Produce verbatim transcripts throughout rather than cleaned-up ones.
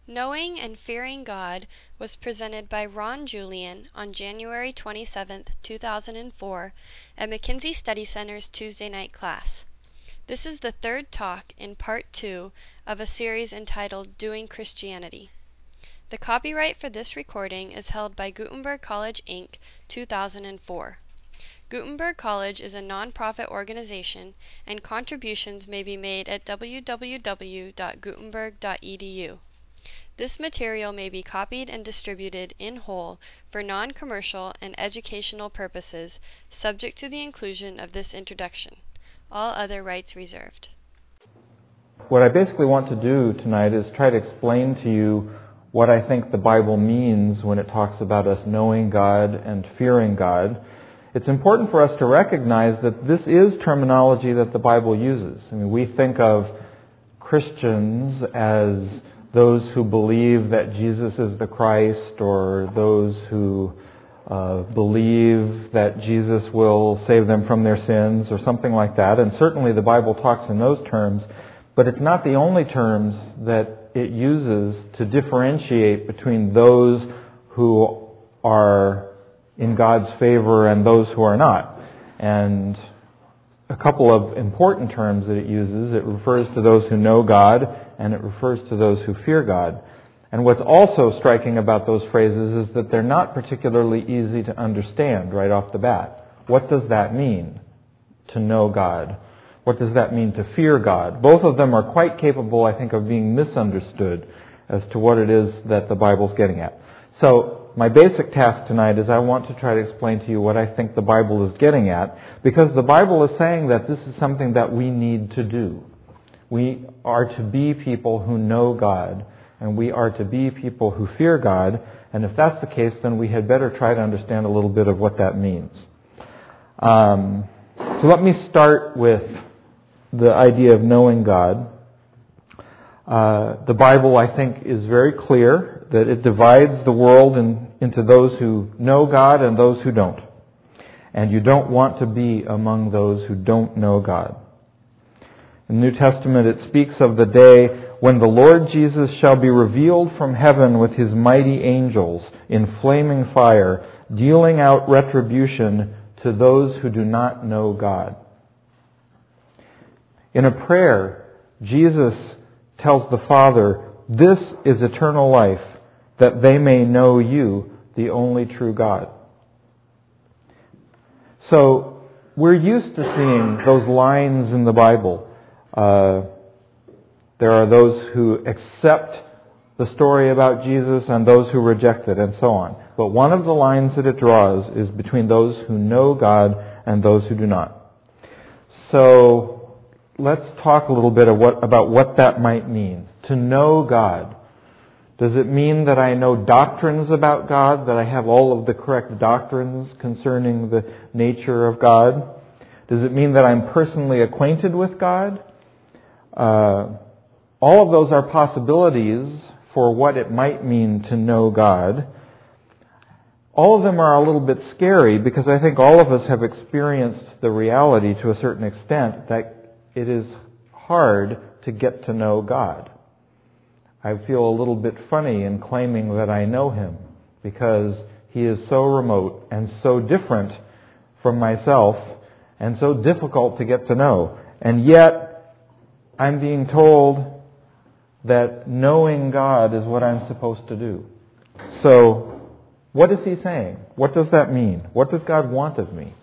Knowing and Fearing God was presented by Ron Julian on January twenty-seventh, two thousand four at McKinsey Study Center's Tuesday night class. This is the third talk in part two of a series entitled Doing Christianity. The copyright for this recording is held by Gutenberg College, Incorporated, two thousand four. Gutenberg College is a non-profit organization, and contributions may be made at w w w dot gutenberg dot e d u. This material may be copied and distributed in whole for non-commercial and educational purposes, subject to the inclusion of this introduction. All other rights reserved. What I basically want to do tonight is try to explain to you what I think the Bible means when it talks about us knowing God and fearing God. It's important for us to recognize that this is terminology that the Bible uses. I mean, we think of Christians as those who believe that Jesus is the Christ, or those who uh, believe that Jesus will save them from their sins, or something like that. And certainly the Bible talks in those terms, but it's not the only terms that it uses to differentiate between those who are in God's favor and those who are not. And a couple of important terms that it uses, it refers to those who know God, and it refers to those who fear God. And what's also striking about those phrases is that they're not particularly easy to understand right off the bat. What does that mean, to know God? What does that mean, to fear God? Both of them are quite capable, I think, of being misunderstood as to what it is that the Bible's getting at. So, my basic task tonight is I want to try to explain to you what I think the Bible is getting at, because the Bible is saying that this is something that we need to do. We are to be people who know God, and we are to be people who fear God, and if that's the case, then we had better try to understand a little bit of what that means. Um, so let me start with the idea of knowing God. Uh, the Bible, I think, is very clear that it divides the world in, into those who know God and those who don't. And you don't want to be among those who don't know God. In the New Testament, it speaks of the day when the Lord Jesus shall be revealed from heaven with his mighty angels in flaming fire, dealing out retribution to those who do not know God. In a prayer, Jesus tells the Father, "This is eternal life, that they may know you, the only true God." So, we're used to seeing those lines in the Bible. Uh, there are those who accept the story about Jesus and those who reject it, and so on. But one of the lines that it draws is between those who know God and those who do not. So, let's talk a little bit of what, about what that might mean. To know God. Does it mean that I know doctrines about God, that I have all of the correct doctrines concerning the nature of God? Does it mean that I'm personally acquainted with God? Uh, all of those are possibilities for what it might mean to know God. All of them are a little bit scary because I think all of us have experienced the reality to a certain extent that it is hard to get to know God. I feel a little bit funny in claiming that I know Him because He is so remote and so different from myself and so difficult to get to know. And yet, I'm being told that knowing God is what I'm supposed to do. So, what is He saying? What does that mean? What does God want of me?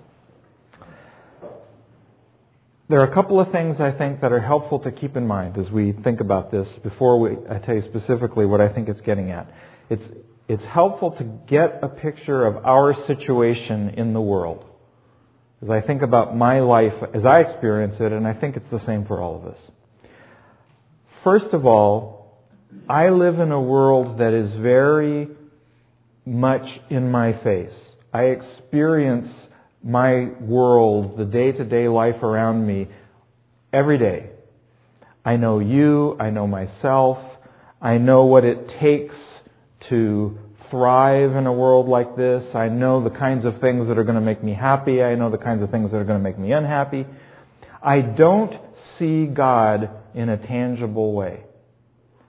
There are a couple of things I think that are helpful to keep in mind as we think about this before we, I tell you specifically what I think it's getting at. It's, it's helpful to get a picture of our situation in the world. As I think about my life as I experience it, and I think it's the same for all of us. First of all, I live in a world that is very much in my face. I experience my world, the day-to-day life around me, every day. I know you, I know myself, I know what it takes to thrive in a world like this. I know the kinds of things that are going to make me happy. I know the kinds of things that are going to make me unhappy. I don't see God in a tangible way.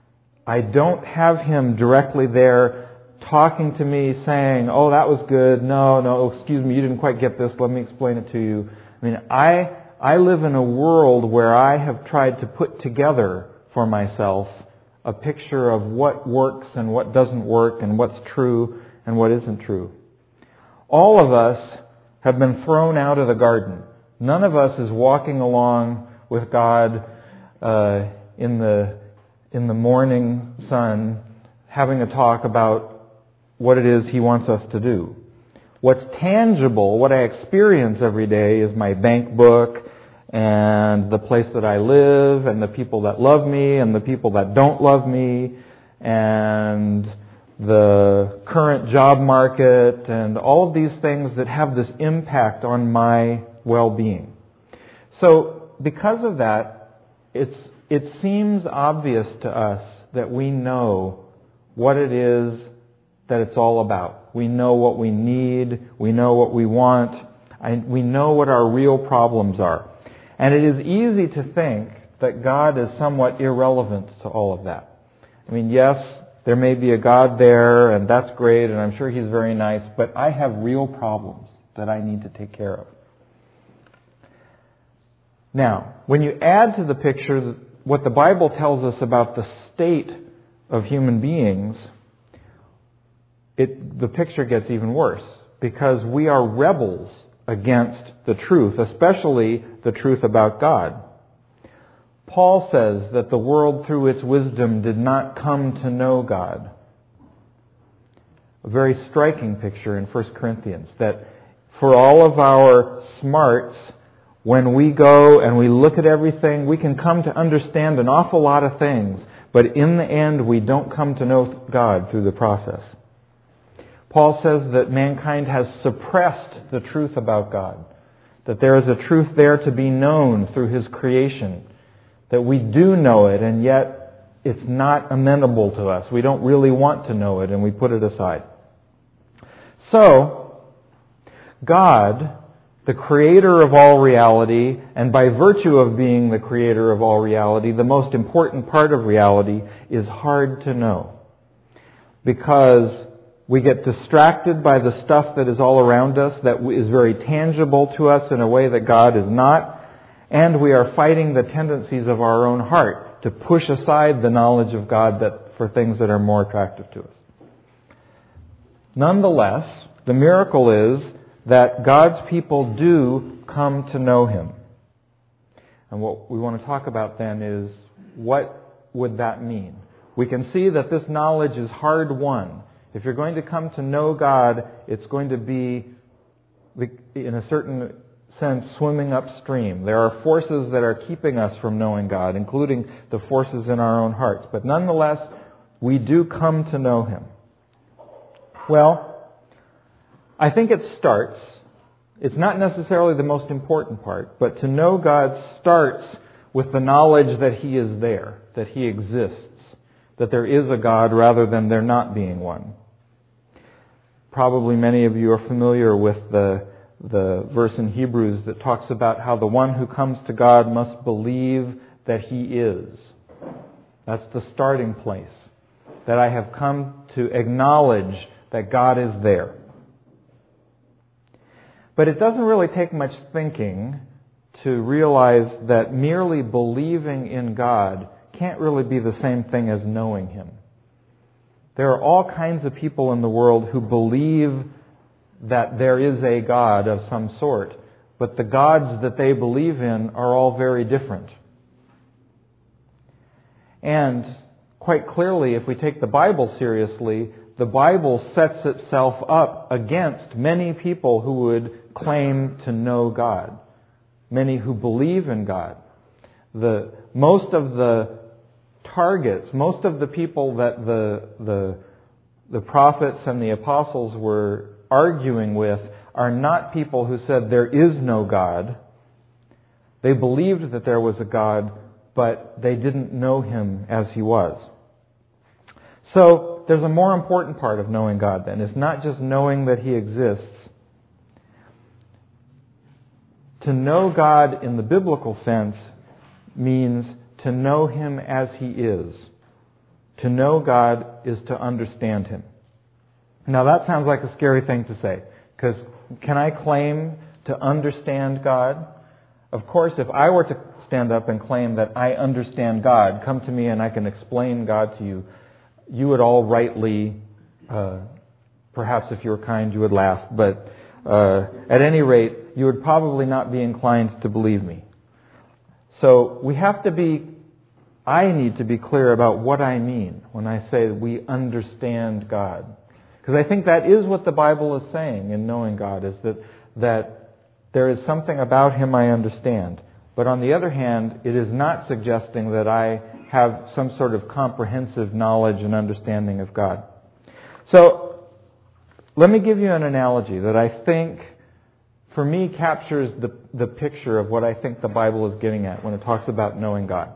I don't have Him directly there talking to me saying, oh, that was good. No, no, excuse me, you didn't quite get this. Let me explain it to you. I mean, I, I live in a world where I have tried to put together for myself a picture of what works and what doesn't work and what's true and what isn't true. All of us have been thrown out of the garden. None of us is walking along with God uh, in the in the morning sun having a talk about what it is He wants us to do. What's tangible, what I experience every day is my bank book and the place that I live and the people that love me and the people that don't love me and the current job market and all of these things that have this impact on my well-being. So because of that, it's, it seems obvious to us that we know what it is that it's all about. We know what we need. We know what we want. And we know what our real problems are. And it is easy to think that God is somewhat irrelevant to all of that. I mean, yes, there may be a God there, and that's great, and I'm sure He's very nice, but I have real problems that I need to take care of. Now, when you add to the picture what the Bible tells us about the state of human beings, it, the picture gets even worse, because we are rebels against the truth, especially the truth about God. Paul says that the world through its wisdom did not come to know God. A very striking picture in First Corinthians, that for all of our smarts, when we go and we look at everything, we can come to understand an awful lot of things, but in the end we don't come to know God through the process. Paul says that mankind has suppressed the truth about God, that there is a truth there to be known through His creation, that we do know it, and yet it's not amenable to us. We don't really want to know it, and we put it aside. So, God, the creator of all reality, and by virtue of being the creator of all reality, the most important part of reality is hard to know. Because we get distracted by the stuff that is all around us, that is very tangible to us in a way that God is not, and we are fighting the tendencies of our own heart to push aside the knowledge of God that for things that are more attractive to us. Nonetheless, the miracle is that God's people do come to know Him. And what we want to talk about then is, what would that mean? We can see that this knowledge is hard won. If you're going to come to know God, it's going to be, in a certain sense, swimming upstream. There are forces that are keeping us from knowing God, including the forces in our own hearts. But nonetheless, we do come to know Him. Well, I think it starts, it's not necessarily the most important part, but to know God starts with the knowledge that He is there, that He exists, that there is a God rather than there not being one. Probably many of you are familiar with the, the verse in Hebrews that talks about how the one who comes to God must believe that He is. That's the starting place. That I have come to acknowledge that God is there. But it doesn't really take much thinking to realize that merely believing in God can't really be the same thing as knowing Him. There are all kinds of people in the world who believe that there is a God of some sort, but the gods that they believe in are all very different. And quite clearly, if we take the Bible seriously, the Bible sets itself up against many people who would claim to know God, many who believe in God. The most of the targets, most of the people that the the the prophets and the apostles were arguing with are not people who said there is no God. They believed that there was a God, but they didn't know Him as He was. So there's a more important part of knowing God then. It's not just knowing that He exists. To know God in the biblical sense means to know Him as He is. To know God is to understand Him. Now that sounds like a scary thing to say, because can I claim to understand God? Of course, if I were to stand up and claim that I understand God, come to me and I can explain God to you, you would all rightly, uh, perhaps if you were kind, you would laugh, but uh, at any rate, you would probably not be inclined to believe me. So we have to be, I need to be clear about what I mean when I say we understand God. Because I think that is what the Bible is saying in knowing God, is that, that there is something about Him I understand. But on the other hand, it is not suggesting that I have some sort of comprehensive knowledge and understanding of God. So, let me give you an analogy that I think, for me, captures the, the picture of what I think the Bible is getting at when it talks about knowing God.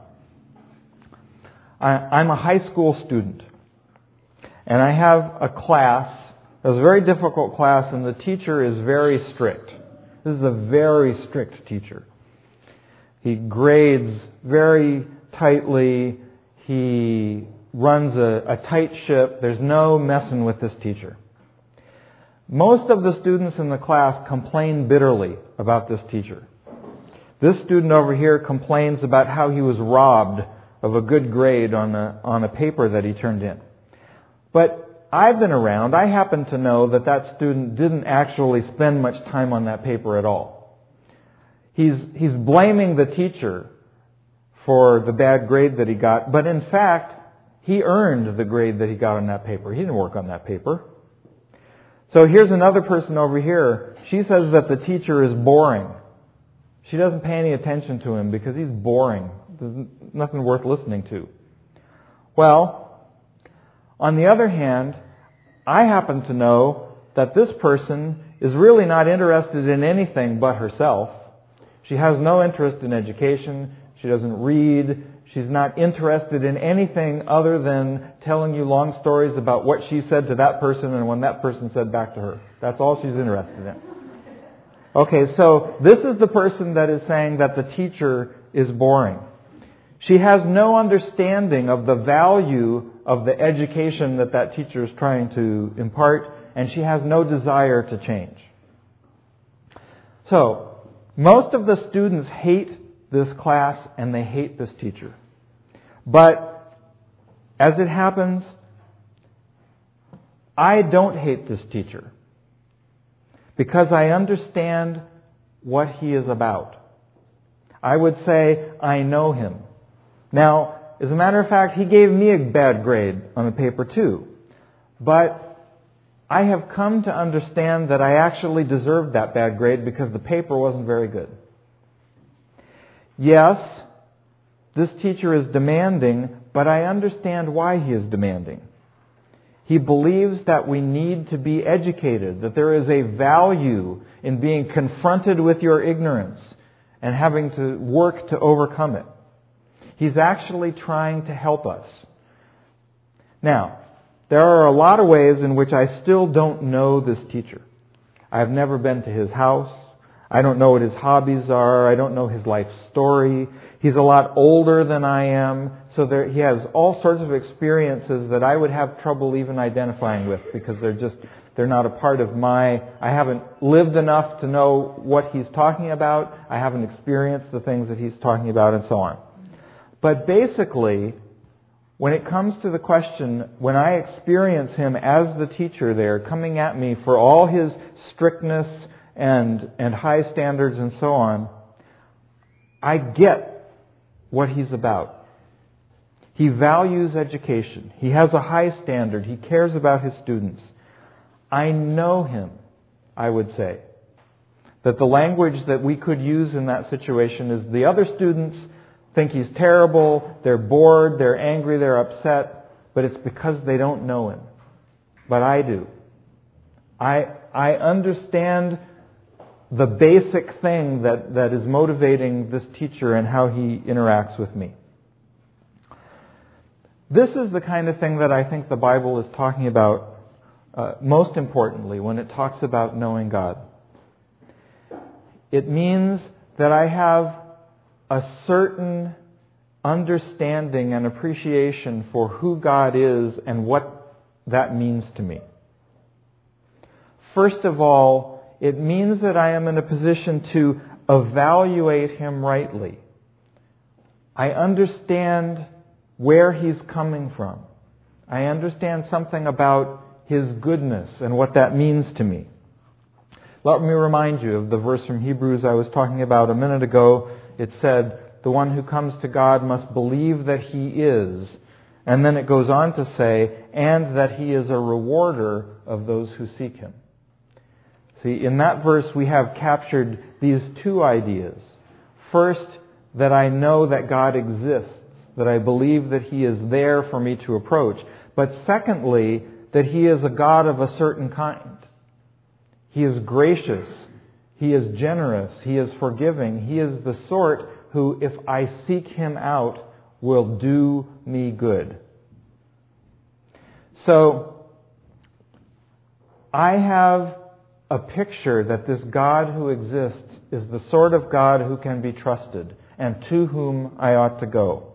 I, I'm a high school student, and I have a class. It was a very difficult class, and the teacher is very strict. This is a very strict teacher. He grades very tightly. He runs a, a tight ship. There's no messing with this teacher. Most of the students in the class complain bitterly about this teacher. This student over here complains about how he was robbed of a good grade on a, on a paper that he turned in. But I've been around. I happen to know that that student didn't actually spend much time on that paper at all. He's, he's blaming the teacher for the bad grade that he got, but in fact, he earned the grade that he got on that paper. He didn't work on that paper. So here's another person over here. She says that the teacher is boring. She doesn't pay any attention to him because he's boring. There's nothing worth listening to. Well, on the other hand, I happen to know that this person is really not interested in anything but herself. She has no interest in education. She doesn't read. She's not interested in anything other than telling you long stories about what she said to that person and when that person said back to her. That's all she's interested in. Okay, so this is the person that is saying that the teacher is boring. She has no understanding of the value of the education that that teacher is trying to impart, and she has no desire to change. So, most of the students hate this class and they hate this teacher. But, as it happens, I don't hate this teacher because I understand what he is about. I would say I know him. Now, as a matter of fact, he gave me a bad grade on the paper too. But I have come to understand that I actually deserved that bad grade because the paper wasn't very good. Yes, this teacher is demanding, but I understand why he is demanding. He believes that we need to be educated, that there is a value in being confronted with your ignorance and having to work to overcome it. He's actually trying to help us. Now, there are a lot of ways in which I still don't know this teacher. I've never been to his house. I don't know what his hobbies are. I don't know his life story. He's a lot older than I am, so there, he has all sorts of experiences that I would have trouble even identifying with because they're just, they're not a part of my, I haven't lived enough to know what he's talking about. I haven't experienced the things that he's talking about and so on. But basically, when it comes to the question, when I experience him as the teacher there, coming at me for all his strictness and, and high standards and so on, I get what he's about. He values education. He has a high standard. He cares about his students. I know him, I would say. That the language that we could use in that situation is the other students think he's terrible, they're bored, they're angry, they're upset, but it's because they don't know him. But I do. I I understand the basic thing that, that is motivating this teacher and how he interacts with me. This is the kind of thing that I think the Bible is talking about uh, most importantly when it talks about knowing God. It means that I have a certain understanding and appreciation for who God is and what that means to me. First of all, it means that I am in a position to evaluate Him rightly. I understand where He's coming from. I understand something about His goodness and what that means to me. Let me remind you of the verse from Hebrews I was talking about a minute ago. It said, the one who comes to God must believe that He is. And then it goes on to say, and that He is a rewarder of those who seek Him. See, in that verse we have captured these two ideas. First, that I know that God exists, that I believe that He is there for me to approach. But secondly, that He is a God of a certain kind. He is gracious. He is generous. He is forgiving. He is the sort who, if I seek Him out, will do me good. So, I have a picture that this God who exists is the sort of God who can be trusted and to whom I ought to go.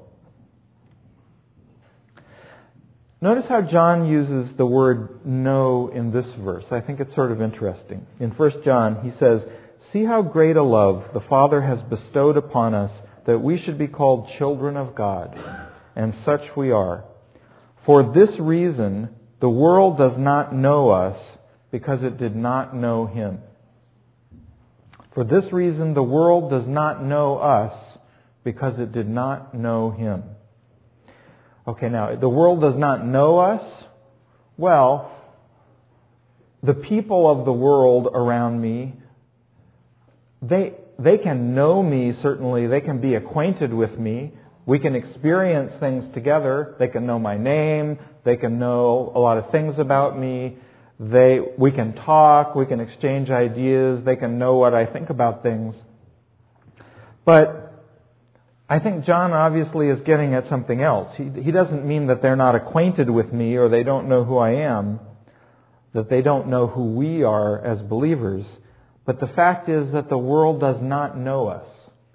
Notice how John uses the word know in this verse. I think it's sort of interesting. In First John, he says, see how great a love the Father has bestowed upon us that we should be called children of God, and such we are. For this reason, the world does not know us because it did not know Him. For this reason, the world does not know us because it did not know Him. Okay, now, the world does not know us. Well, the people of the world around me, they they can know me, certainly. They can be acquainted with me. We can experience things together. They can know my name. They can know a lot of things about me. They we can talk. We can exchange ideas. They can know what I think about things. But I think John obviously is getting at something else. He, he doesn't mean that they're not acquainted with me or they don't know who I am, that they don't know who we are as believers. But the fact is that the world does not know us.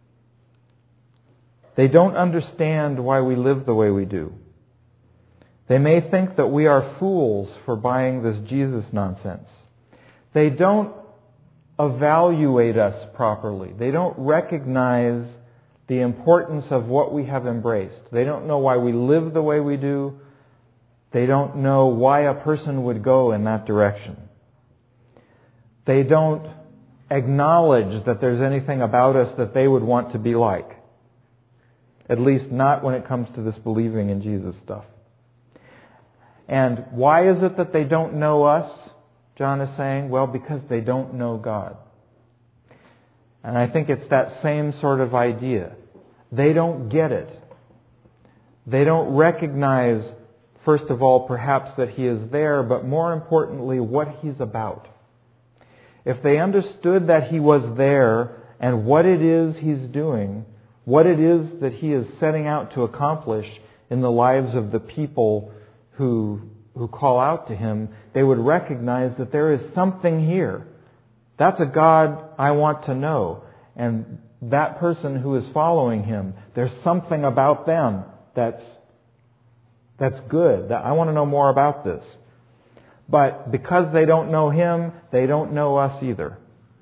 They don't understand why we live the way we do. They may think that we are fools for buying this Jesus nonsense. They don't evaluate us properly. They don't recognize the importance of what we have embraced. They don't know why we live the way we do. They don't know why a person would go in that direction. They don't acknowledge that there's anything about us that they would want to be like. At least not when it comes to this believing in Jesus stuff. And why is it that they don't know us? John is saying, well, because they don't know God. And I think it's that same sort of idea. They don't get it. They don't recognize, first of all, perhaps that He is there, but more importantly, what He's about. If they understood that He was there and what it is He's doing, what it is that He is setting out to accomplish in the lives of the people who, who call out to Him, they would recognize that there is something here. That's a God I want to know. And that person who is following Him, there's something about them that's that's good. That I want to know more about this. But because they don't know Him, they don't know us either.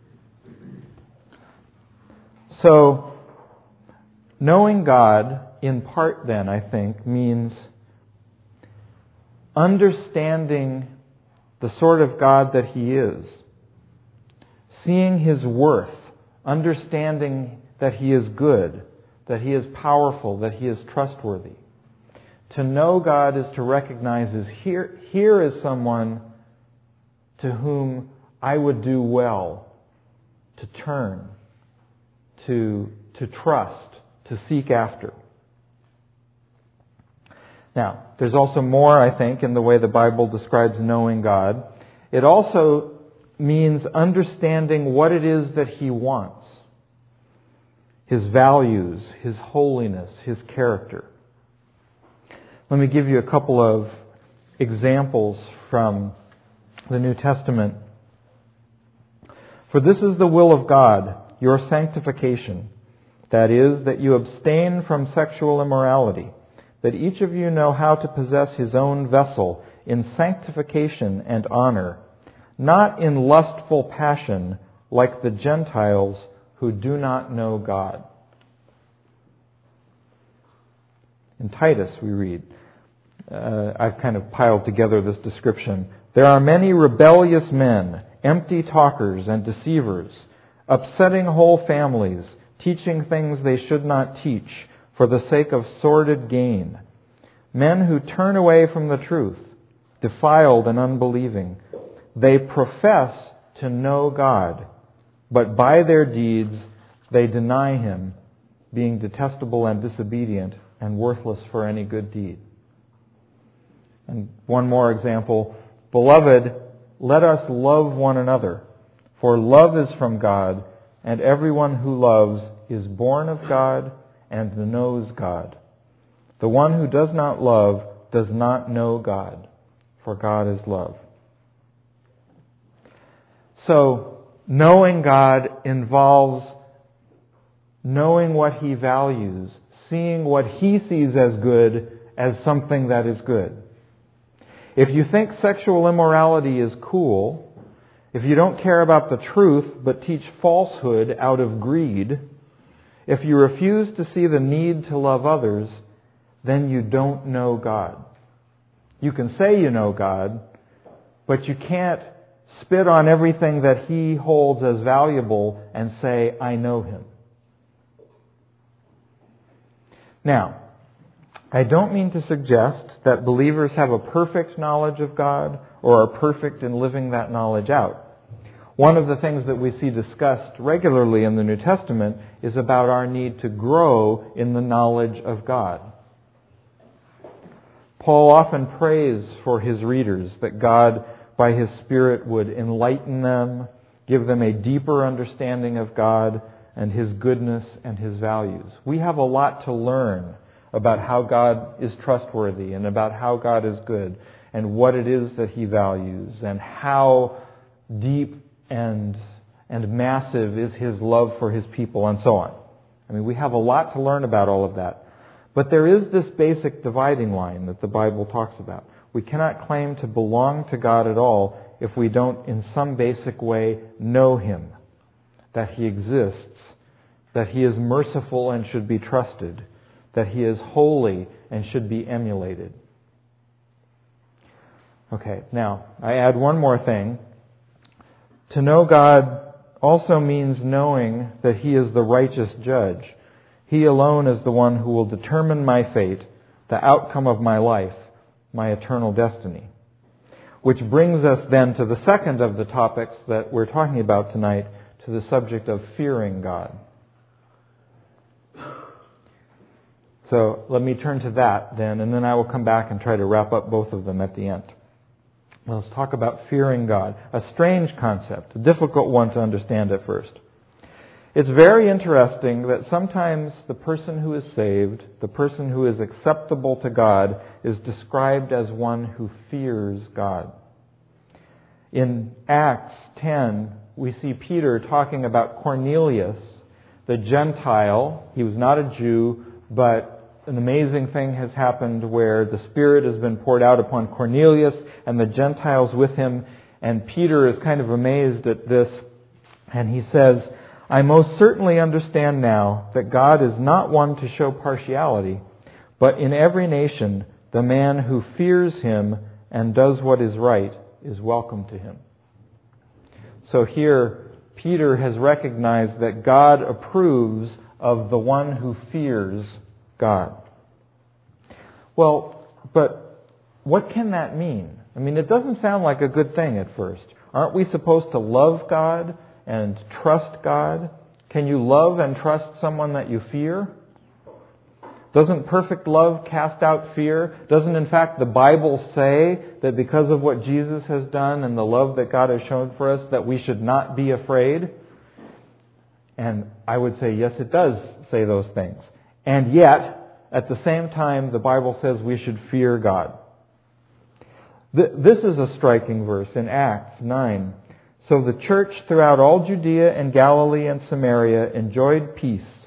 So, knowing God, in part then, I think, means understanding the sort of God that He is. Seeing His worth, understanding that He is good, that He is powerful, that He is trustworthy. To know God is to recognize is here, here is someone to whom I would do well to turn, to, to trust, to seek after. Now, there's also more, I think, in the way the Bible describes knowing God. It also means understanding what it is that He wants. His values, His holiness, His character. Let me give you a couple of examples from the New Testament. For this is the will of God, your sanctification, That is, that you abstain from sexual immorality, that each of you know how to possess his own vessel in sanctification and honor, not in lustful passion like the Gentiles who do not know God. In Titus we read, uh, I've kind of piled together this description, there are many rebellious men, empty talkers and deceivers, upsetting whole families, teaching things they should not teach for the sake of sordid gain. Men who turn away from the truth, defiled and unbelieving. They profess to know God, but by their deeds they deny Him, being detestable and disobedient and worthless for any good deed. And one more example, Beloved, let us love one another, for love is from God, and everyone who loves is born of God and knows God. The one who does not love does not know God, for God is love. So, knowing God involves knowing what He values, seeing what He sees as good as something that is good. If you think sexual immorality is cool, if you don't care about the truth but teach falsehood out of greed, if you refuse to see the need to love others, then you don't know God. You can say you know God, but you can't spit on everything that He holds as valuable and say, I know Him. Now, I don't mean to suggest that believers have a perfect knowledge of God or are perfect in living that knowledge out. One of the things that we see discussed regularly in the New Testament is about our need to grow in the knowledge of God. Paul often prays for his readers that God, by His Spirit, would enlighten them, give them a deeper understanding of God and His goodness and His values. We have a lot to learn about how God is trustworthy and about how God is good and what it is that He values and how deep and and massive is His love for His people and so on. I mean, we have a lot to learn about all of that. But there is this basic dividing line that the Bible talks about. We cannot claim to belong to God at all if we don't in some basic way know Him, that He exists, that He is merciful and should be trusted, that He is holy and should be emulated. Okay, now, I add one more thing. To know God also means knowing that He is the righteous judge. He alone is the one who will determine my fate, the outcome of my life, my eternal destiny. Which brings us then to the second of the topics that we're talking about tonight, to the subject of fearing God. So let me turn to that then, and then I will come back and try to wrap up both of them at the end. Let's talk about fearing God. A strange concept, a difficult one to understand at first. It's very interesting that sometimes the person who is saved, the person who is acceptable to God, is described as one who fears God. In Acts ten, we see Peter talking about Cornelius, the Gentile. He was not a Jew, but an amazing thing has happened where the Spirit has been poured out upon Cornelius and the Gentiles with him. And Peter is kind of amazed at this. And he says, I most certainly understand now that God is not one to show partiality, but in every nation the man who fears Him and does what is right is welcome to Him. So here Peter has recognized that God approves of the one who fears God. Well, but what can that mean? I mean, it doesn't sound like a good thing at first. Aren't we supposed to love God and trust God? Can you love and trust someone that you fear? Doesn't perfect love cast out fear? Doesn't, in fact, the Bible say that because of what Jesus has done and the love that God has shown for us, that we should not be afraid? And I would say, yes, it does say those things. And yet, at the same time, the Bible says we should fear God. This is a striking verse in Acts nine. So the church throughout all Judea and Galilee and Samaria enjoyed peace,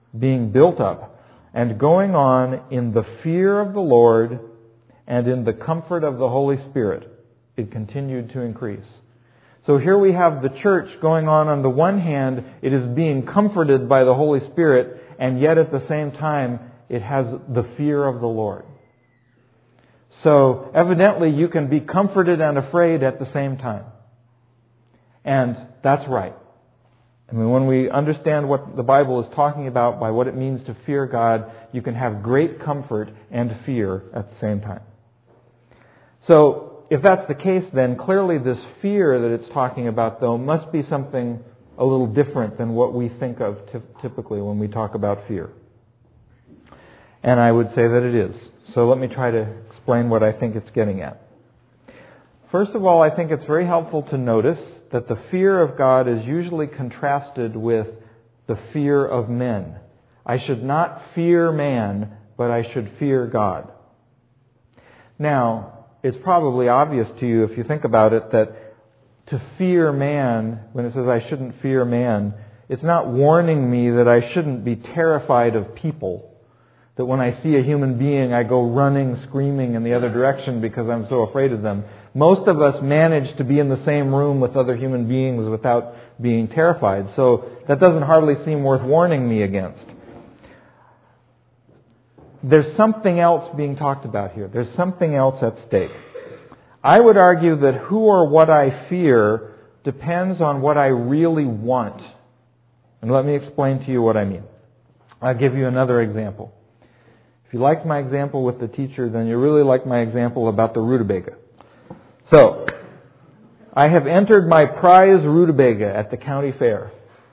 being built up, and going on in the fear of the Lord and in the comfort of the Holy Spirit. It continued to increase. So here we have the church going on. On the one hand, it is being comforted by the Holy Spirit, and yet at the same time, it has the fear of the Lord. So evidently you can be comforted and afraid at the same time. And that's right. I mean, when we understand what the Bible is talking about by what it means to fear God, you can have great comfort and fear at the same time. So if that's the case, then clearly this fear that it's talking about, though, must be something a little different than what we think of t- typically when we talk about fear. And I would say that it is. So let me try to explain what I think it's getting at. First of all, I think it's very helpful to notice that the fear of God is usually contrasted with the fear of men. I should not fear man, but I should fear God. Now, it's probably obvious to you if you think about it that to fear man, when it says I shouldn't fear man, it's not warning me that I shouldn't be terrified of people. That when I see a human being, I go running, screaming in the other direction because I'm so afraid of them. Most of us manage to be in the same room with other human beings without being terrified. So that doesn't hardly seem worth warning me against. There's something else being talked about here. There's something else at stake. I would argue that who or what I fear depends on what I really want. And let me explain to you what I mean. I'll give you another example. If you liked my example with the teacher, then you really like my example about the rutabaga. So, I have entered my prize rutabaga at the county fair.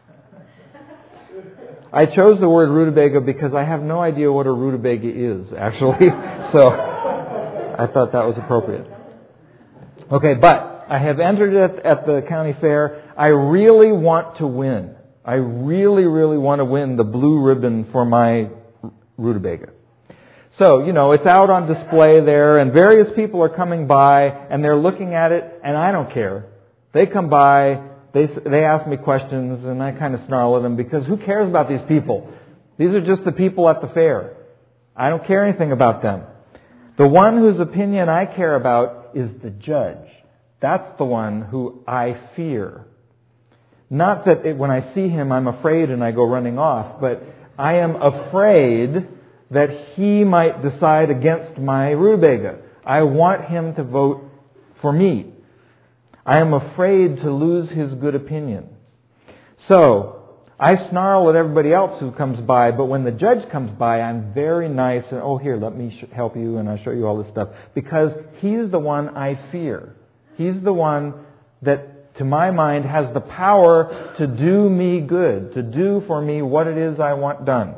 I chose the word rutabaga because I have no idea what a rutabaga is, actually. So, I thought that was appropriate. Okay, but I have entered it at the county fair. I really want to win. I really, really want to win the blue ribbon for my rutabaga. So, you know, it's out on display there, and various people are coming by, and they're looking at it, and I don't care. They come by, they they ask me questions, and I kind of snarl at them, because who cares about these people? These are just the people at the fair. I don't care anything about them. The one whose opinion I care about is the judge. That's the one who I fear. Not that it, when I see him, I'm afraid and I go running off, but I am afraid that he might decide against my rutabaga. I want him to vote for me. I am afraid to lose his good opinion. So, I snarl at everybody else who comes by, but when the judge comes by, I'm very nice and, oh, here, let me sh- help you, and I'll show you all this stuff. Because he's the one I fear. He's the one that, to my mind, has the power to do me good, to do for me what it is I want done.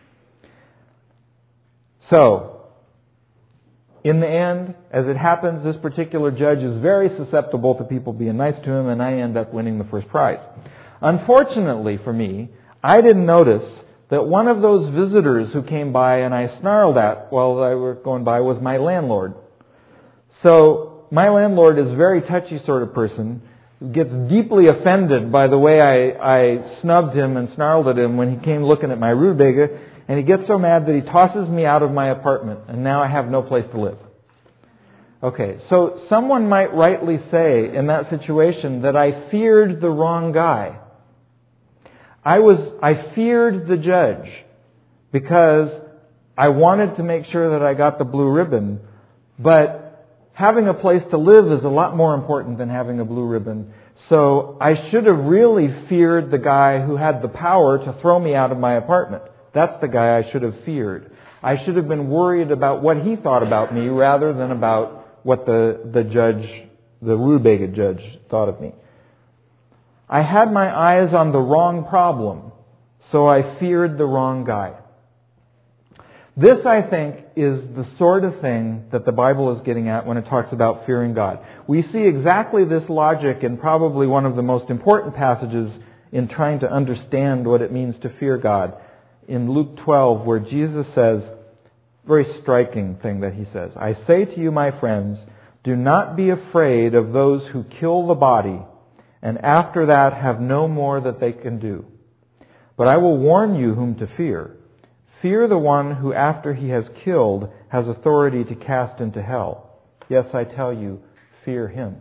So, in the end, as it happens, this particular judge is very susceptible to people being nice to him, and I end up winning the first prize. Unfortunately for me, I didn't notice that one of those visitors who came by and I snarled at while I was going by was my landlord. So, my landlord is a very touchy sort of person, who gets deeply offended by the way I, I snubbed him and snarled at him when he came looking at my rutabaga. And he gets so mad that he tosses me out of my apartment, and now I have no place to live. Okay, so someone might rightly say in that situation that I feared the wrong guy. I was, I feared the judge because I wanted to make sure that I got the blue ribbon, but having a place to live is a lot more important than having a blue ribbon. So I should have really feared the guy who had the power to throw me out of my apartment. That's the guy I should have feared. I should have been worried about what he thought about me rather than about what the, the judge, the rutabaga judge, thought of me. I had my eyes on the wrong problem, so I feared the wrong guy. This, I think, is the sort of thing that the Bible is getting at when it talks about fearing God. We see exactly this logic in probably one of the most important passages in trying to understand what it means to fear God. In Luke twelve, where Jesus says, very striking thing that he says, I say to you, my friends, do not be afraid of those who kill the body, and after that have no more that they can do. But I will warn you whom to fear. Fear the one who, after he has killed, has authority to cast into hell. Yes, I tell you, fear him.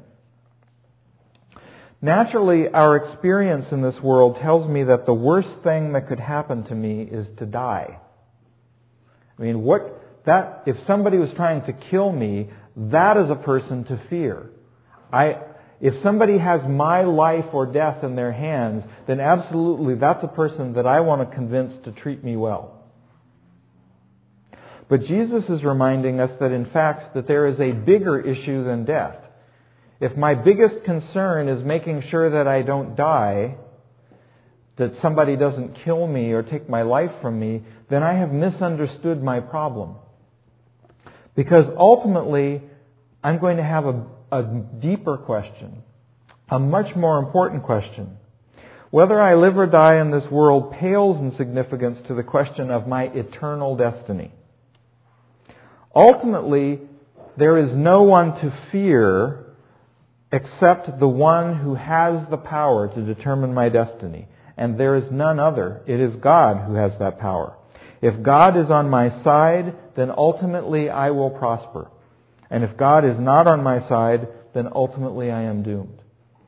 Naturally, our experience in this world tells me that the worst thing that could happen to me is to die. I mean, what that if somebody was trying to kill me, that is a person to fear. I if somebody has my life or death in their hands, then absolutely that's a person that I want to convince to treat me well. But Jesus is reminding us that in fact that there is a bigger issue than death. If my biggest concern is making sure that I don't die, that somebody doesn't kill me or take my life from me, then I have misunderstood my problem. Because ultimately, I'm going to have a, a deeper question, a much more important question. Whether I live or die in this world pales in significance to the question of my eternal destiny. Ultimately, there is no one to fear except the one who has the power to determine my destiny. And there is none other. It is God who has that power. If God is on my side, then ultimately I will prosper. And if God is not on my side, then ultimately I am doomed.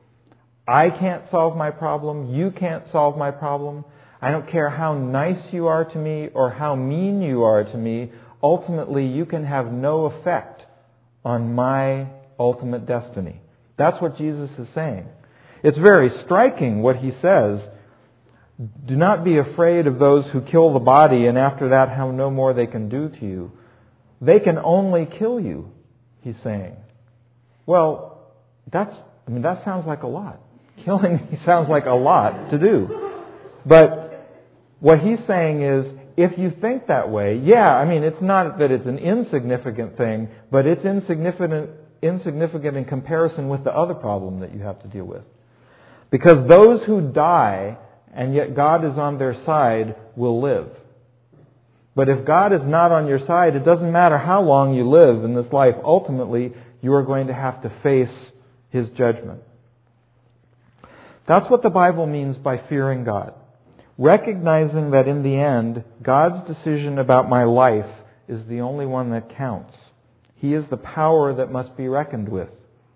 I can't solve my problem. You can't solve my problem. I don't care how nice you are to me or how mean you are to me. Ultimately, you can have no effect on my ultimate destiny. That's what Jesus is saying. It's very striking what he says. Do not be afraid of those who kill the body and after that have no more they can do to you. They can only kill you, he's saying. Well, that's, I mean, that sounds like a lot. Killing me sounds like a lot to do. But what he's saying is, if you think that way, yeah, I mean, it's not that it's an insignificant thing, but it's insignificant insignificant in comparison with the other problem that you have to deal with. Because those who die, and yet God is on their side, will live. But if God is not on your side, it doesn't matter how long you live in this life. Ultimately, you are going to have to face His judgment. That's what the Bible means by fearing God. Recognizing that in the end, God's decision about my life is the only one that counts. He is the power that must be reckoned with.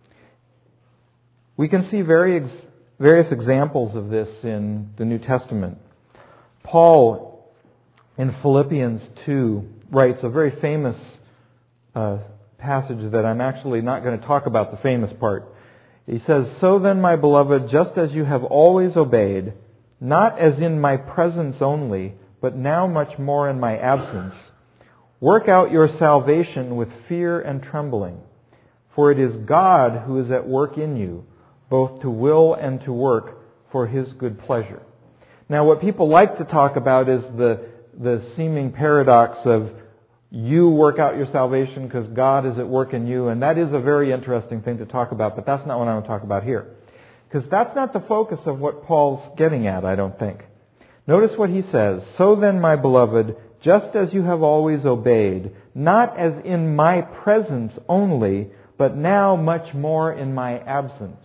We can see various, various examples of this in the New Testament. Paul, in Philippians two, writes a very famous uh, passage that I'm actually not going to talk about the famous part. He says, "So then, my beloved, just as you have always obeyed, not as in my presence only, but now much more in my absence, work out your salvation with fear and trembling. For it is God who is at work in you, both to will and to work for His good pleasure." Now, what people like to talk about is the, the seeming paradox of you work out your salvation because God is at work in you. And that is a very interesting thing to talk about, but that's not what I want to talk about here. Because that's not the focus of what Paul's getting at, I don't think. Notice what he says. "So then, my beloved, just as you have always obeyed, not as in my presence only, but now much more in my absence."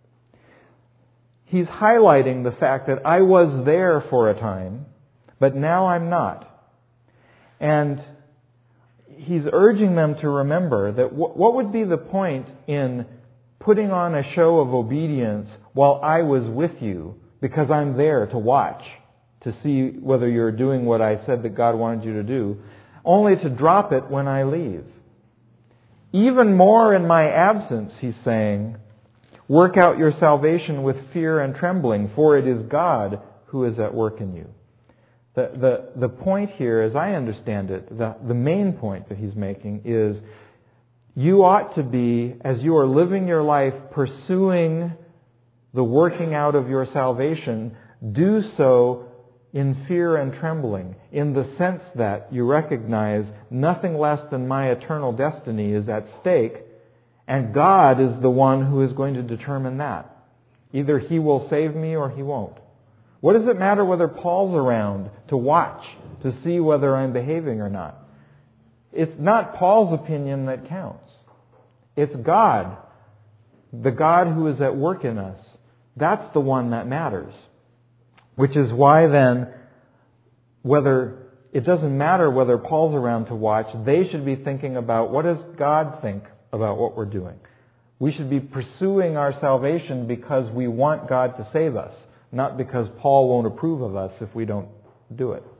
He's highlighting the fact that I was there for a time, but now I'm not. And he's urging them to remember that w- what would be the point in putting on a show of obedience while I was with you, because I'm there to watch, to see whether you're doing what I said that God wanted you to do, only to drop it when I leave. Even more in my absence, he's saying, work out your salvation with fear and trembling, for it is God who is at work in you. The, the, the point here, as I understand it, the, the main point that he's making is, you ought to be, as you are living your life pursuing the working out of your salvation, do so in fear and trembling, in the sense that you recognize nothing less than my eternal destiny is at stake, and God is the one who is going to determine that. Either He will save me or He won't. What does it matter whether Paul's around to watch, to see whether I'm behaving or not? It's not Paul's opinion that counts. It's God, the God who is at work in us. That's the one that matters. Which is why then, whether it doesn't matter whether Paul's around to watch, they should be thinking about what does God think about what we're doing. We should be pursuing our salvation because we want God to save us, not because Paul won't approve of us if we don't do it.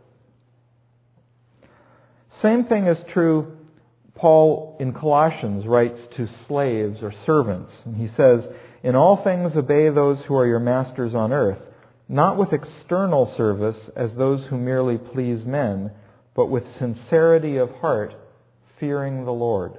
Same thing is true, Paul in Colossians writes to slaves or servants. And he says, "In all things obey those who are your masters on earth, not with external service as those who merely please men, but with sincerity of heart, fearing the Lord."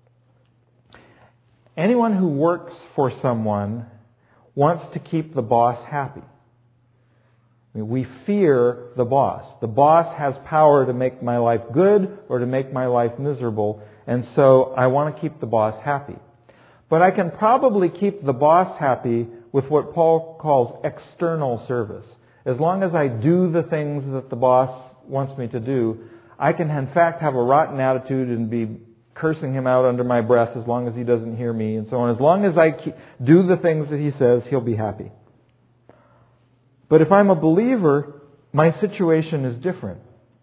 Anyone who works for someone wants to keep the boss happy. I mean, we fear the boss. The boss has power to make my life good or to make my life miserable, and so I want to keep the boss happy. But I can probably keep the boss happy with what Paul calls external service. As long as I do the things that the boss wants me to do, I can in fact have a rotten attitude and be cursing him out under my breath as long as he doesn't hear me and so on. As long as I do the things that he says, he'll be happy. But if I'm a believer, my situation is different.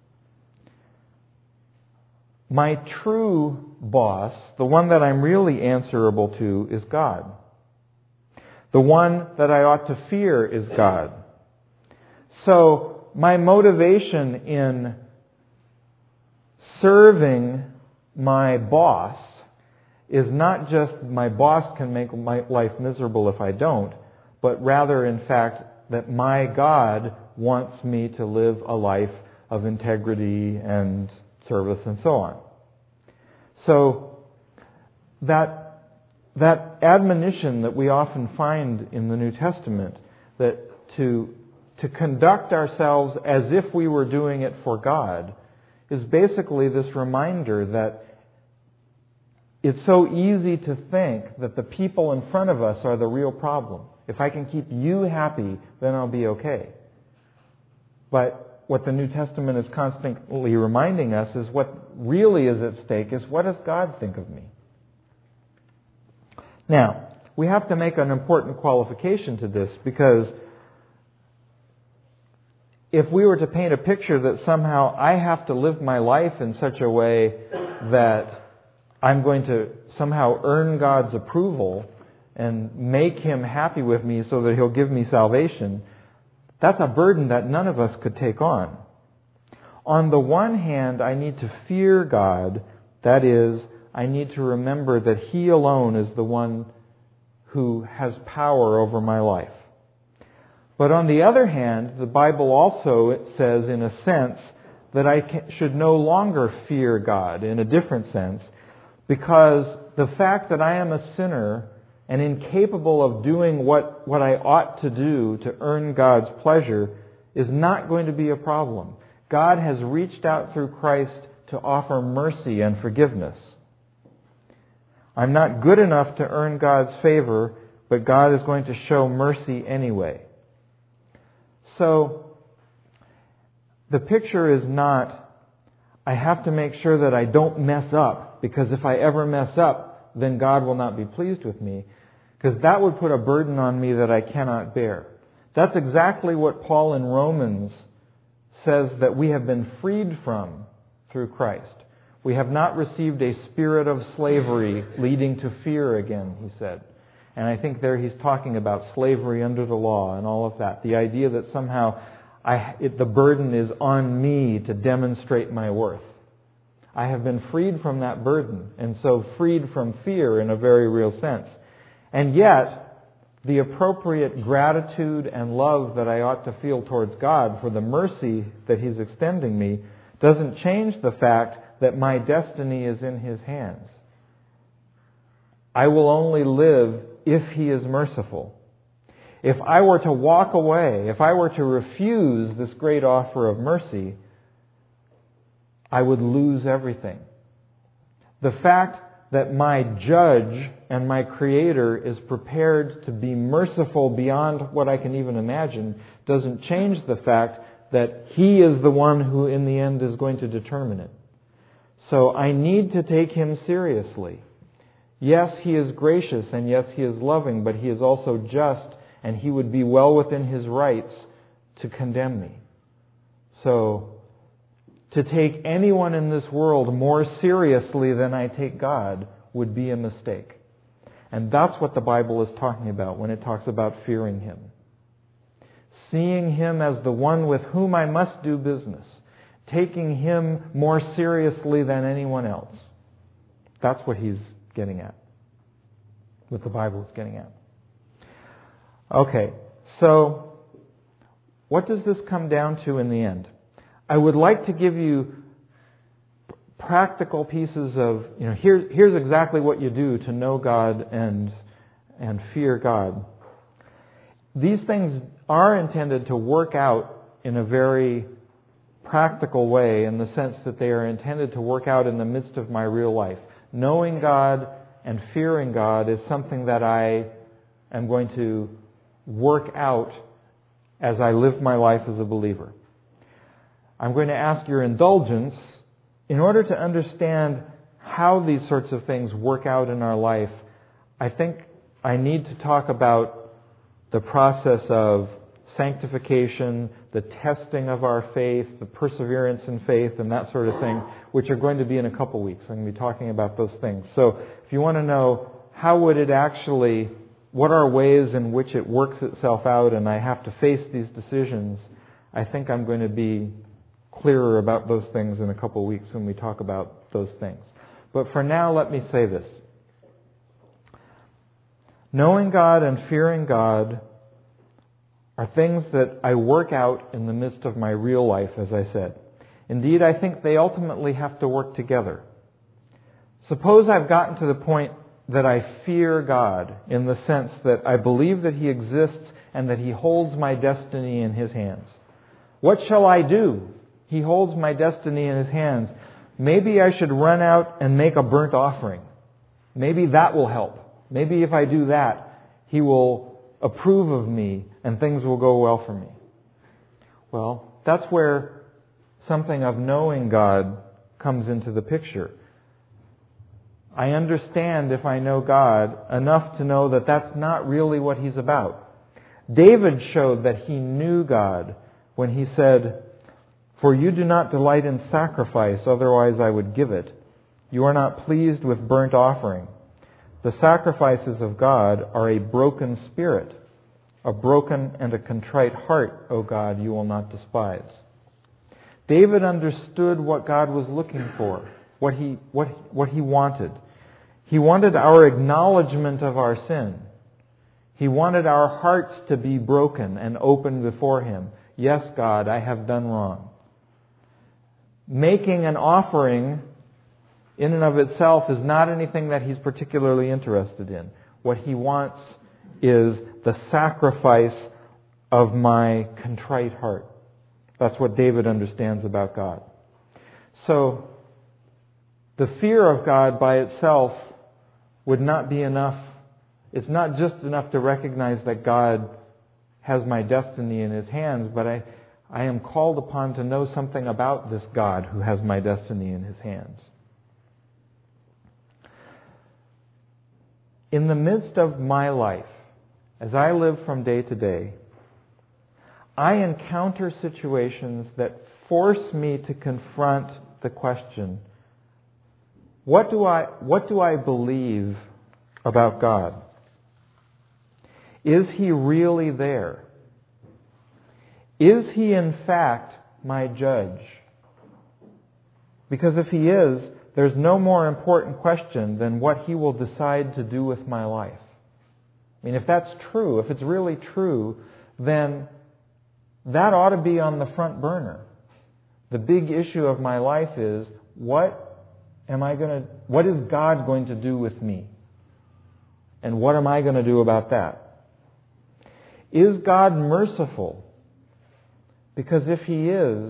My true boss, the one that I'm really answerable to, is God. The one that I ought to fear is God. So my motivation in serving my boss is not just my boss can make my life miserable if I don't, but rather, in fact, that my God wants me to live a life of integrity and service and so on. So that that admonition that we often find in the New Testament, that to to conduct ourselves as if we were doing it for God, is basically this reminder that it's so easy to think that the people in front of us are the real problem. If I can keep you happy, then I'll be okay. But what the New Testament is constantly reminding us is what really is at stake is, what does God think of me? Now, we have to make an important qualification to this, because if we were to paint a picture that somehow I have to live my life in such a way that I'm going to somehow earn God's approval and make Him happy with me so that He'll give me salvation, that's a burden that none of us could take on. On the one hand, I need to fear God. That is, I need to remember that He alone is the one who has power over my life. But on the other hand, the Bible also it says, in a sense, that I can, should no longer fear God, in a different sense, because the fact that I am a sinner and incapable of doing what, what I ought to do to earn God's pleasure is not going to be a problem. God has reached out through Christ to offer mercy and forgiveness. I'm not good enough to earn God's favor, but God is going to show mercy anyway. So, the picture is not, I have to make sure that I don't mess up, because if I ever mess up, then God will not be pleased with me, because that would put a burden on me that I cannot bear. That's exactly what Paul in Romans says that we have been freed from through Christ. We have not received a spirit of slavery leading to fear again, he said. And I think there he's talking about slavery under the law and all of that. The idea that somehow I, it, the burden is on me to demonstrate my worth. I have been freed from that burden, and so freed from fear in a very real sense. And yet, the appropriate gratitude and love that I ought to feel towards God for the mercy that He's extending me doesn't change the fact that my destiny is in His hands. I will only live if He is merciful. If I were to walk away, if I were to refuse this great offer of mercy, I would lose everything. The fact that my judge and my Creator is prepared to be merciful beyond what I can even imagine doesn't change the fact that He is the one who in the end is going to determine it. So I need to take Him seriously. Yes, He is gracious and yes, He is loving, but He is also just, and He would be well within His rights to condemn me. So, to take anyone in this world more seriously than I take God would be a mistake. And that's what the Bible is talking about when it talks about fearing Him. Seeing Him as the one with whom I must do business. Taking Him more seriously than anyone else. That's what He's getting at. What the Bible is getting at. Okay, so what does this come down to in the end? I would like to give you practical pieces of, you know, here's, here's exactly what you do to know God and, and fear God. These things are intended to work out in a very practical way, in the sense that they are intended to work out in the midst of my real life. Knowing God and fearing God is something that I am going to work out as I live my life as a believer. I'm going to ask your indulgence in order to understand how these sorts of things work out in our life. I think I need to talk about the process of sanctification, the testing of our faith, the perseverance in faith, and that sort of thing, which are going to be in a couple weeks. I'm going to be talking about those things. So if you want to know how would it actually, what are ways in which it works itself out and I have to face these decisions, I think I'm going to be clearer about those things in a couple of weeks when we talk about those things. But for now, let me say this. Knowing God and fearing God are things that I work out in the midst of my real life, as I said. Indeed, I think they ultimately have to work together. Suppose I've gotten to the point that I fear God in the sense that I believe that He exists and that He holds my destiny in His hands. What shall I do? He holds my destiny in His hands. Maybe I should run out and make a burnt offering. Maybe that will help. Maybe if I do that, He will approve of me and things will go well for me. Well, that's where something of knowing God comes into the picture. I understand, if I know God, enough to know that that's not really what He's about. David showed that he knew God when he said, "For you do not delight in sacrifice, otherwise I would give it. You are not pleased with burnt offering. The sacrifices of God are a broken spirit. A broken and a contrite heart, O God, you will not despise." David understood what God was looking for, what he, what, what he wanted. He wanted our acknowledgement of our sin. He wanted our hearts to be broken and open before Him. Yes, God, I have done wrong. Making an offering in and of itself is not anything that He's particularly interested in. What He wants is the sacrifice of my contrite heart. That's what David understands about God. So, the fear of God by itself would not be enough. It's not just enough to recognize that God has my destiny in His hands, but I, I am called upon to know something about this God who has my destiny in His hands. In the midst of my life, as I live from day to day, I encounter situations that force me to confront the question, what do I, what do I believe about God? Is He really there? Is He in fact my judge? Because if He is, there's no more important question than what He will decide to do with my life. I mean, if that's true, if it's really true, then that ought to be on the front burner. The big issue of my life is, what am I going to, what is God going to do with me? And what am I going to do about that? Is God merciful? Because if He is,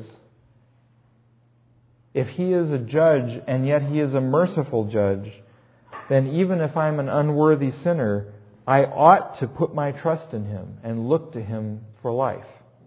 if He is a judge and yet He is a merciful judge, then even if I'm an unworthy sinner, I ought to put my trust in Him and look to Him for life.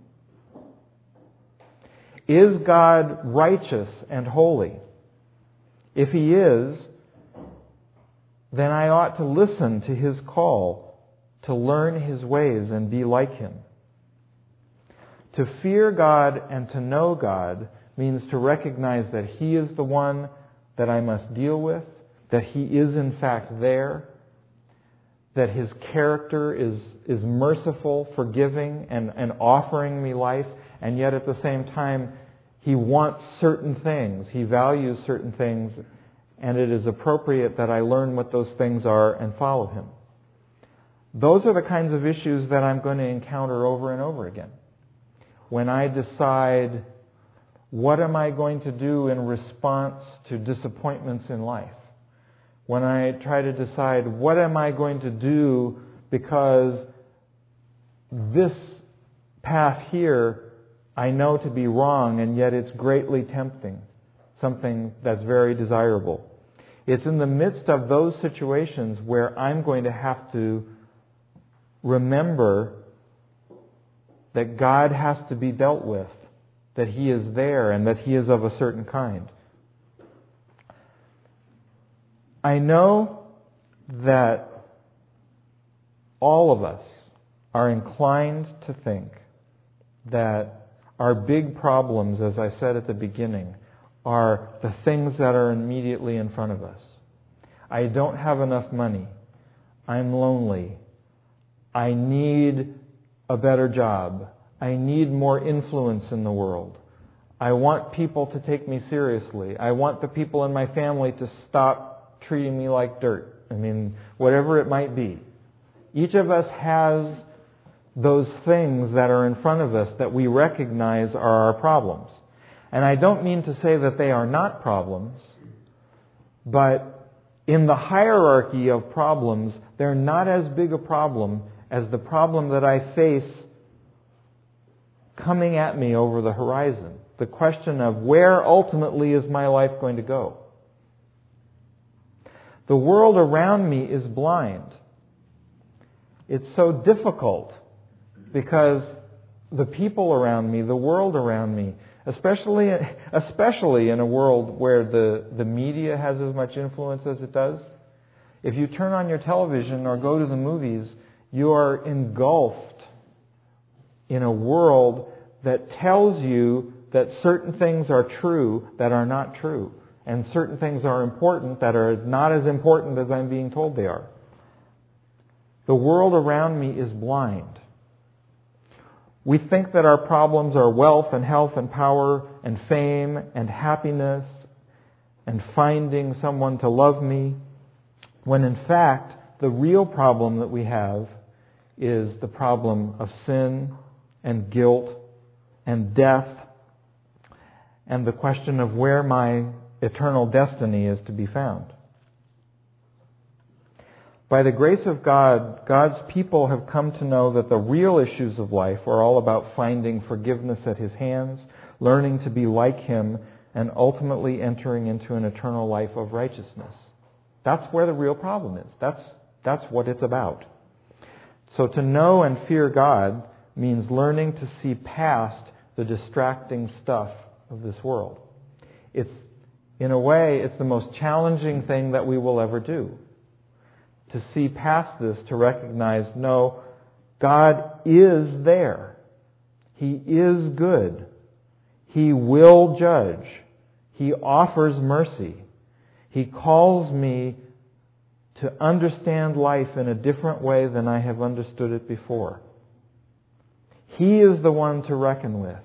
Is God righteous and holy? If He is, then I ought to listen to His call to learn His ways and be like Him. To fear God and to know God means to recognize that He is the one that I must deal with, that He is in fact there, that His character is, is merciful, forgiving, and, and offering me life, and yet at the same time He wants certain things, He values certain things, and it is appropriate that I learn what those things are and follow Him. Those are the kinds of issues that I'm going to encounter over and over again. When I decide, what am I going to do in response to disappointments in life? When I try to decide, what am I going to do because this path here I know to be wrong, and yet it's greatly tempting, something that's very desirable. It's in the midst of those situations where I'm going to have to remember that God has to be dealt with, that He is there, and that He is of a certain kind. I know that all of us are inclined to think that our big problems, as I said at the beginning, are the things that are immediately in front of us. I don't have enough money. I'm lonely. I need a better job. I need more influence in the world. I want people to take me seriously. I want the people in my family to stop treating me like dirt. I mean, whatever it might be. Each of us has those things that are in front of us that we recognize are our problems. And I don't mean to say that they are not problems, but in the hierarchy of problems, they're not as big a problem as the problem that I face coming at me over the horizon. The question of where ultimately is my life going to go? The world around me is blind. It's so difficult because the people around me, the world around me, especially especially in a world where the, the media has as much influence as it does, if you turn on your television or go to the movies, you are engulfed in a world that tells you that certain things are true that are not true, and certain things are important that are not as important as I'm being told they are. The world around me is blind. We think that our problems are wealth and health and power and fame and happiness and finding someone to love me, when in fact the real problem that we have is the problem of sin and guilt and death and the question of where my eternal destiny is to be found. By the grace of God, God's people have come to know that the real issues of life are all about finding forgiveness at His hands, learning to be like Him, and ultimately entering into an eternal life of righteousness. That's where the real problem is. That's, that's what it's about. So to know and fear God means learning to see past the distracting stuff of this world. It's, in a way, it's the most challenging thing that we will ever do. To see past this, to recognize, no, God is there. He is good. He will judge. He offers mercy. He calls me to understand life in a different way than I have understood it before. He is the one to reckon with.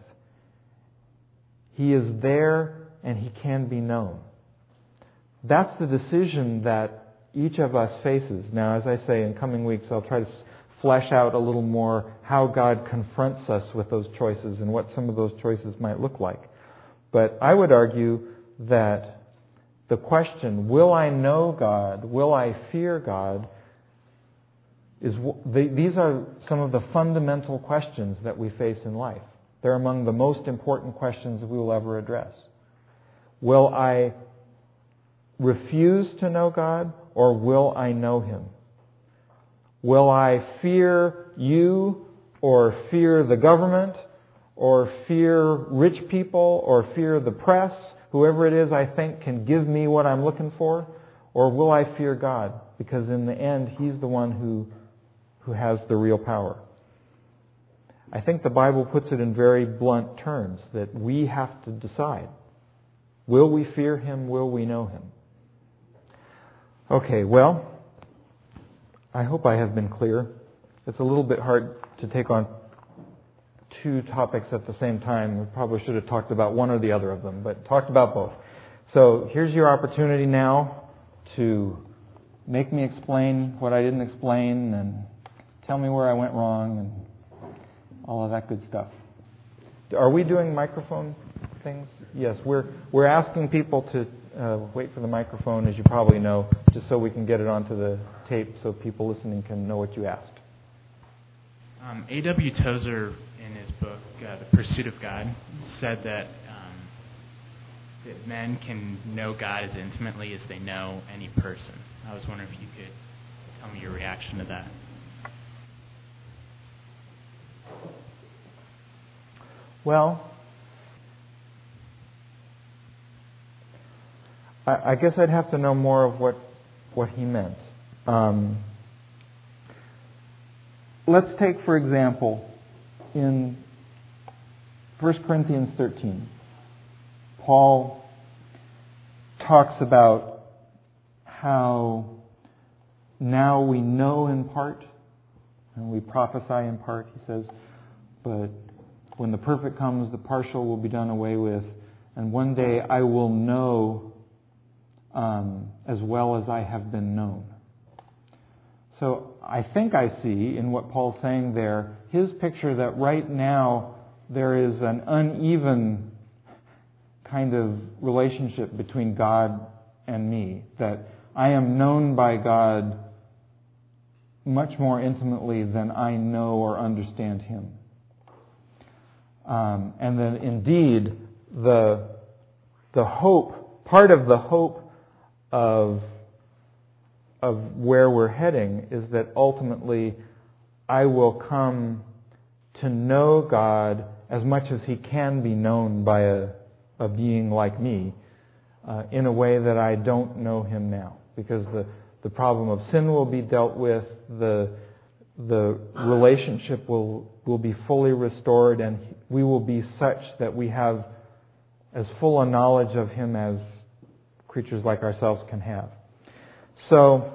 He is there and He can be known. That's the decision that each of us faces. Now, as I say, in coming weeks I'll try to flesh out a little more how God confronts us with those choices and what some of those choices might look like. But I would argue that the question, will I know God, will I fear God, is these are some of the fundamental questions that we face in life. They're among the most important questions we will ever address. Will I refuse to know God, or will I know Him? Will I fear you, or fear the government, or fear rich people, or fear the press, whoever it is I think can give me what I'm looking for? Or will I fear God? Because in the end, He's the one who, who has the real power. I think the Bible puts it in very blunt terms, that we have to decide. Will we fear Him? Will we know Him? Okay, well, I hope I have been clear. It's a little bit hard to take on two topics at the same time. We probably should have talked about one or the other of them, but talked about both. So here's your opportunity now to make me explain what I didn't explain and tell me where I went wrong and all of that good stuff. Are we doing microphone things? Yes, we're we're asking people to uh, wait for the microphone, as you probably know, just so we can get it onto the tape so people listening can know what you asked. Um, A W Tozer, in his book, uh, The Pursuit of God, said that um, that men can know God as intimately as they know any person. I was wondering if you could tell me your reaction to that. Well, I, I guess I'd have to know more of what what he meant. Um, let's take, for example, in First Corinthians thirteen, Paul talks about how now we know in part and we prophesy in part, he says, but when the perfect comes, the partial will be done away with, and one day I will know um, as well as I have been known. So I think I see in what Paul's saying there, his picture that right now there is an uneven kind of relationship between God and me, that I am known by God much more intimately than I know or understand Him. Um, and then indeed, the the hope, part of the hope of of where we're heading is that ultimately I will come to know God as much as He can be known by a, a being like me, uh, in a way that I don't know Him now. Because the, the problem of sin will be dealt with, the the relationship will will be fully restored, and we will be such that we have as full a knowledge of Him as creatures like ourselves can have. So,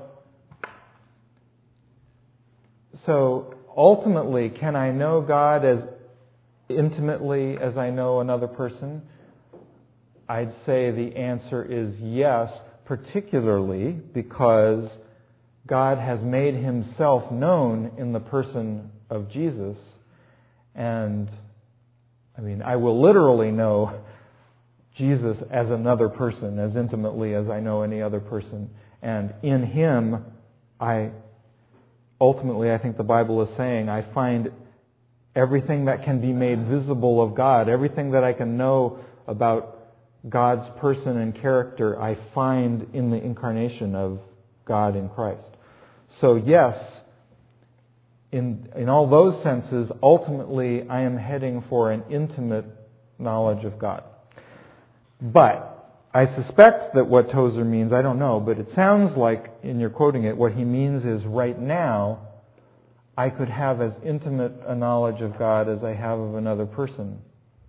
so ultimately, can I know God as intimately as I know another person? I'd say the answer is yes, particularly because God has made Himself known in the person of Jesus. And, I mean, I will literally know Jesus as another person, as intimately as I know any other person. And in Him, I, ultimately, I think the Bible is saying, I find everything that can be made visible of God, everything that I can know about God's person and character, I find in the incarnation of God in Christ. So yes, in in all those senses, ultimately I am heading for an intimate knowledge of God. But I suspect that what Tozer means, I don't know, but it sounds like, in your quoting it, what he means is right now I could have as intimate a knowledge of God as I have of another person.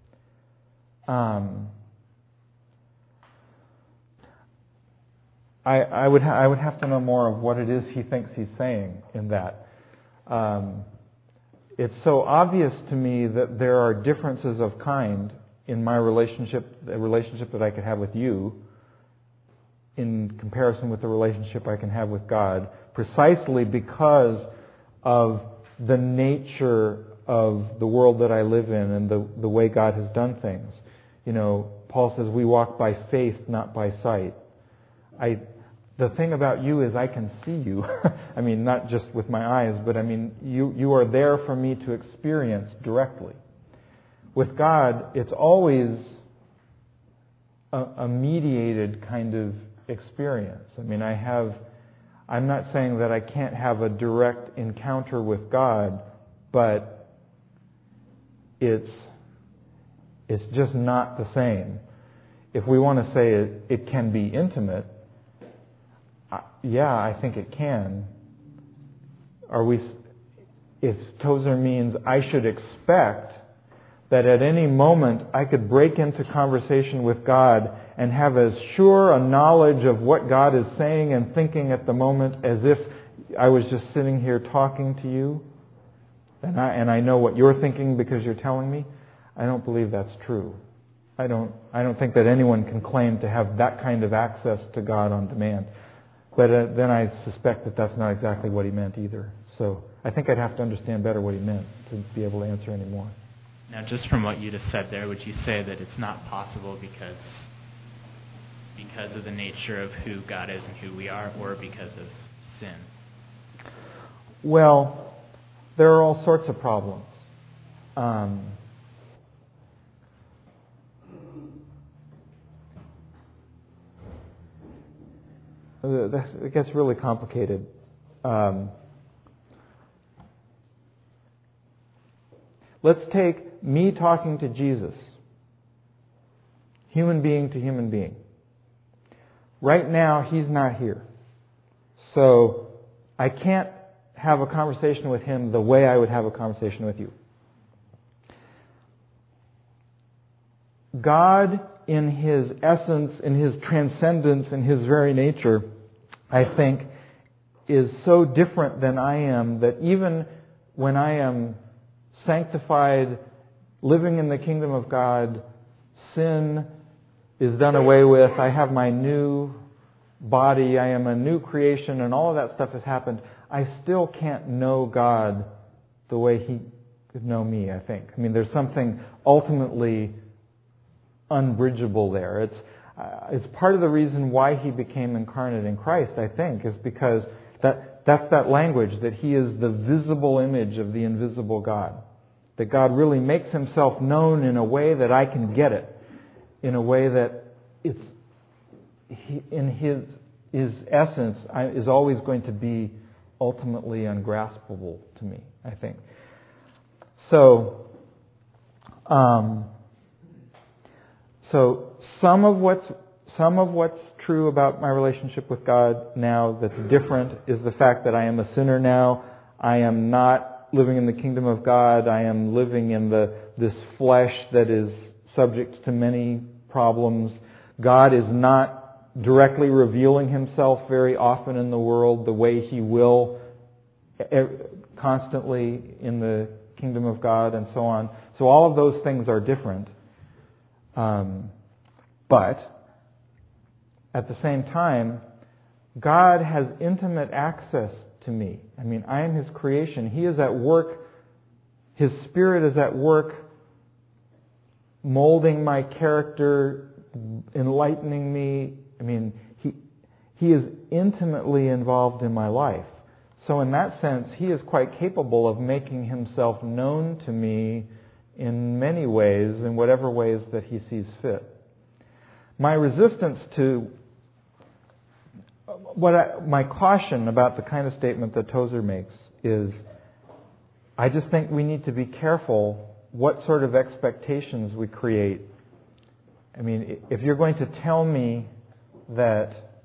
Um, I, I would ha- I would have to know more of what it is he thinks he's saying in that. Um, it's so obvious to me that there are differences of kind in my relationship, the relationship that I could have with you, in comparison with the relationship I can have with God, precisely because of the nature of the world that I live in and the, the way God has done things. You know, Paul says we walk by faith, not by sight. I, the thing about you is I can see you. I mean, not just with my eyes, but I mean, you, you are there for me to experience directly. With God, it's always a, a mediated kind of experience. I mean, I have, I'm not saying that I can't have a direct encounter with God, but it's, it's just not the same. If we want to say it, it can be intimate, yeah, I think it can. Are we? if Tozer means I should expect that at any moment I could break into conversation with God and have as sure a knowledge of what God is saying and thinking at the moment as if I was just sitting here talking to you, and I, and I know what you're thinking because you're telling me, I don't believe that's true. I don't, I don't think that anyone can claim to have that kind of access to God on demand. But uh, then I suspect that that's not exactly what he meant either. So I think I'd have to understand better what he meant to be able to answer any more. Now, just from what you just said there, would you say that it's not possible because because of the nature of who God is and who we are, or because of sin? Well, there are all sorts of problems. Um, it gets really complicated. Um, let's take me talking to Jesus, human being to human being. Right now, he's not here. So I can't have a conversation with him the way I would have a conversation with you. God, in his essence, in his transcendence, in his very nature, I think, is so different than I am that even when I am sanctified, living in the kingdom of God, sin is done away with, I have my new body, I am a new creation, and all of that stuff has happened, I still can't know God the way he could know me, I think. I mean, there's something ultimately unbridgeable there. It's uh, it's part of the reason why he became incarnate in Christ, I think, is because that that's that language, that he is the visible image of the invisible God. That God really makes himself known in a way that I can get it, in a way that it's he, in his his essence I, is always going to be ultimately ungraspable to me, I think. So, um, so some of what's some of what's true about my relationship with God now that's different is the fact that I am a sinner now. I am not living in the kingdom of God. I am living in the this flesh that is subject to many problems. God is not directly revealing himself very often in the world the way he will constantly in the kingdom of God and so on. So all of those things are different. Um, but at the same time, God has intimate access to me. I mean, I am his creation. He is at work. His Spirit is at work molding my character, enlightening me. I mean, he he is intimately involved in my life. So in that sense, he is quite capable of making himself known to me in many ways, in whatever ways that he sees fit. My resistance to what I, my caution about the kind of statement that Tozer makes is, I just think we need to be careful what sort of expectations we create. I mean, if you're going to tell me that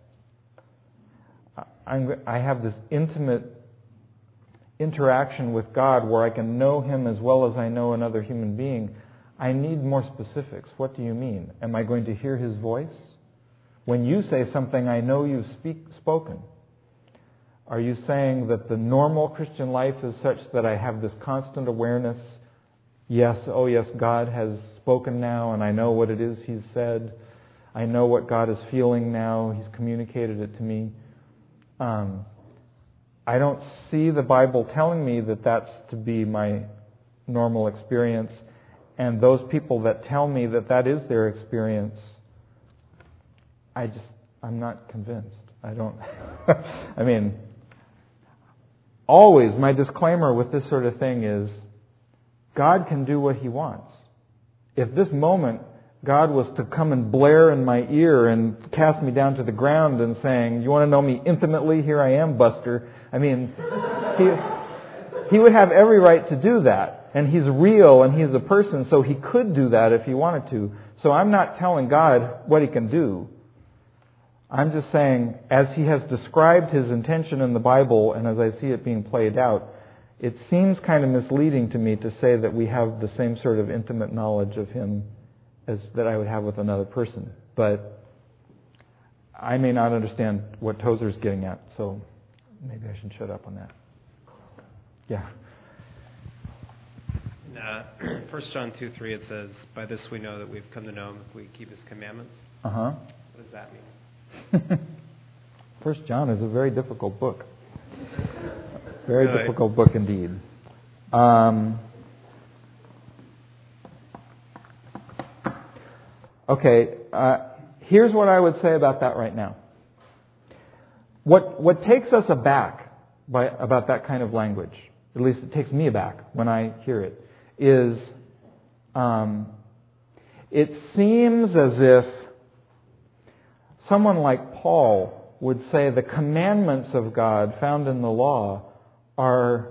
I'm, I have this intimate interaction with God where I can know him as well as I know another human being, I need more specifics. What do you mean? Am I going to hear his voice? When you say something, I know you've speak, spoken. Are you saying that the normal Christian life is such that I have this constant awareness, yes, oh yes, God has spoken now and I know what it is he's said. I know what God is feeling now. He's communicated it to me. Um, I don't see the Bible telling me that that's to be my normal experience. And those people that tell me that that is their experience, I just, I'm not convinced. I don't, I mean, always my disclaimer with this sort of thing is, God can do what he wants. If this moment God was to come and blare in my ear and cast me down to the ground and saying, you want to know me intimately? Here I am, Buster. I mean, he, he would have every right to do that. And he's real and he's a person, so he could do that if he wanted to. So I'm not telling God what he can do. I'm just saying, as he has described his intention in the Bible and as I see it being played out, it seems kind of misleading to me to say that we have the same sort of intimate knowledge of Him as that I would have with another person. But I may not understand what Tozer's getting at, so maybe I should shut up on that. Yeah. In uh, First John two three, it says, "By this we know that we've come to know Him if we keep His commandments." Uh-huh. What does that mean? First John is a very difficult book. Very Really? difficult book indeed. Um, okay, uh, here's what I would say about that right now. What what takes us aback by about that kind of language, at least it takes me aback when I hear it, is um, it seems as if someone like Paul would say the commandments of God found in the law are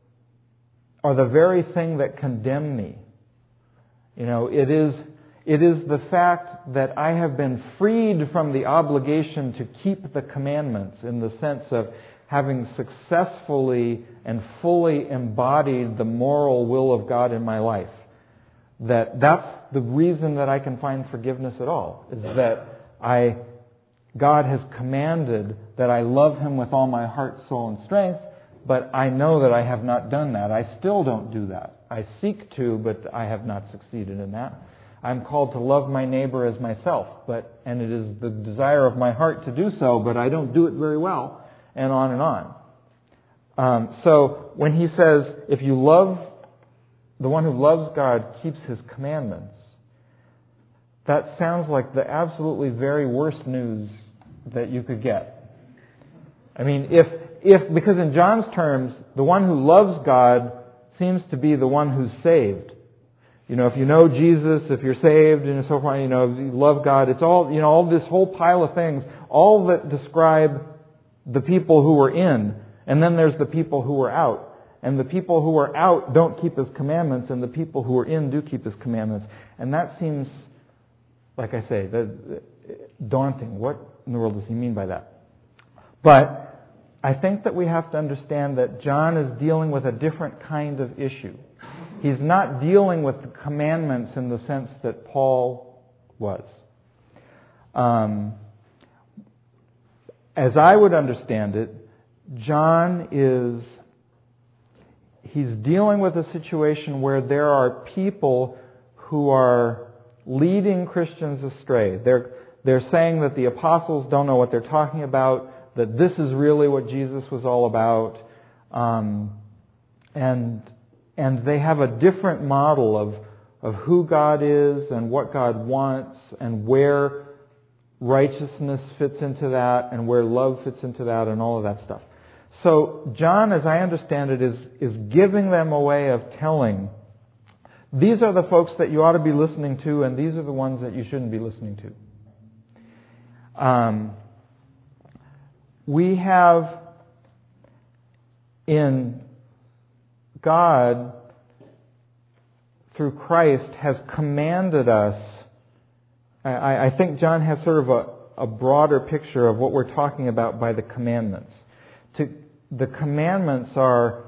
are the very thing that condemn me. You know, it is it is the fact that I have been freed from the obligation to keep the commandments in the sense of having successfully and fully embodied the moral will of God in my life. That that's the reason that I can find forgiveness at all, is that I God has commanded that I love Him with all my heart, soul, and strength, but I know that I have not done that. I still don't do that. I seek to, but I have not succeeded in that. I'm called to love my neighbor as myself, but and it is the desire of my heart to do so, but I don't do it very well, and on and on. Um, so when he says, if you love, the one who loves God keeps His commandments, that sounds like the absolutely very worst news that you could get. I mean, if, if, because in John's terms, the one who loves God seems to be the one who's saved. You know, if you know Jesus, if you're saved and so forth, you know, if you love God, it's all, you know, all this whole pile of things, all that describe the people who are in, and then there's the people who are out. And the people who are out don't keep His commandments, and the people who are in do keep His commandments. And that seems, like I say, the, daunting. What in the world does he mean by that? But I think that we have to understand that John is dealing with a different kind of issue. He's not dealing with the commandments in the sense that Paul was. Um, as I would understand it, John is, he's dealing with a situation where there are people who are leading Christians astray. They're, they're saying that the apostles don't know what they're talking about, that this is really what Jesus was all about, um, and and they have a different model of of who God is and what God wants and where righteousness fits into that and where love fits into that and all of that stuff. So John, as I understand it, is is giving them a way of telling, these are the folks that you ought to be listening to, and these are the ones that you shouldn't be listening to. Um, we have in God, through Christ, has commanded us. I, I think John has sort of a, a broader picture of what we're talking about by the commandments. To, the commandments are,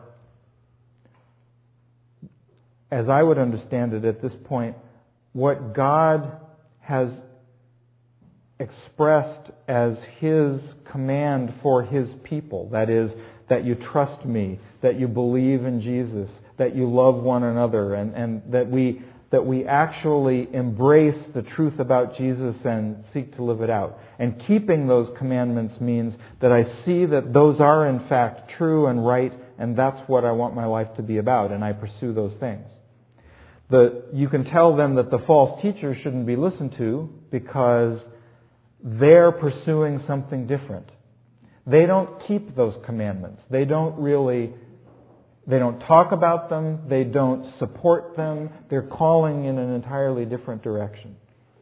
as I would understand it at this point, what God has expressed as His command for His people. That is, that you trust me, that you believe in Jesus, that you love one another, and, and that we that we actually embrace the truth about Jesus and seek to live it out. And keeping those commandments means that I see that those are in fact true and right, and that's what I want my life to be about, and I pursue those things. The, you can tell them that the false teachers shouldn't be listened to because they're pursuing something different. They don't keep those commandments. They don't really, they don't talk about them. They don't support them. They're calling in an entirely different direction.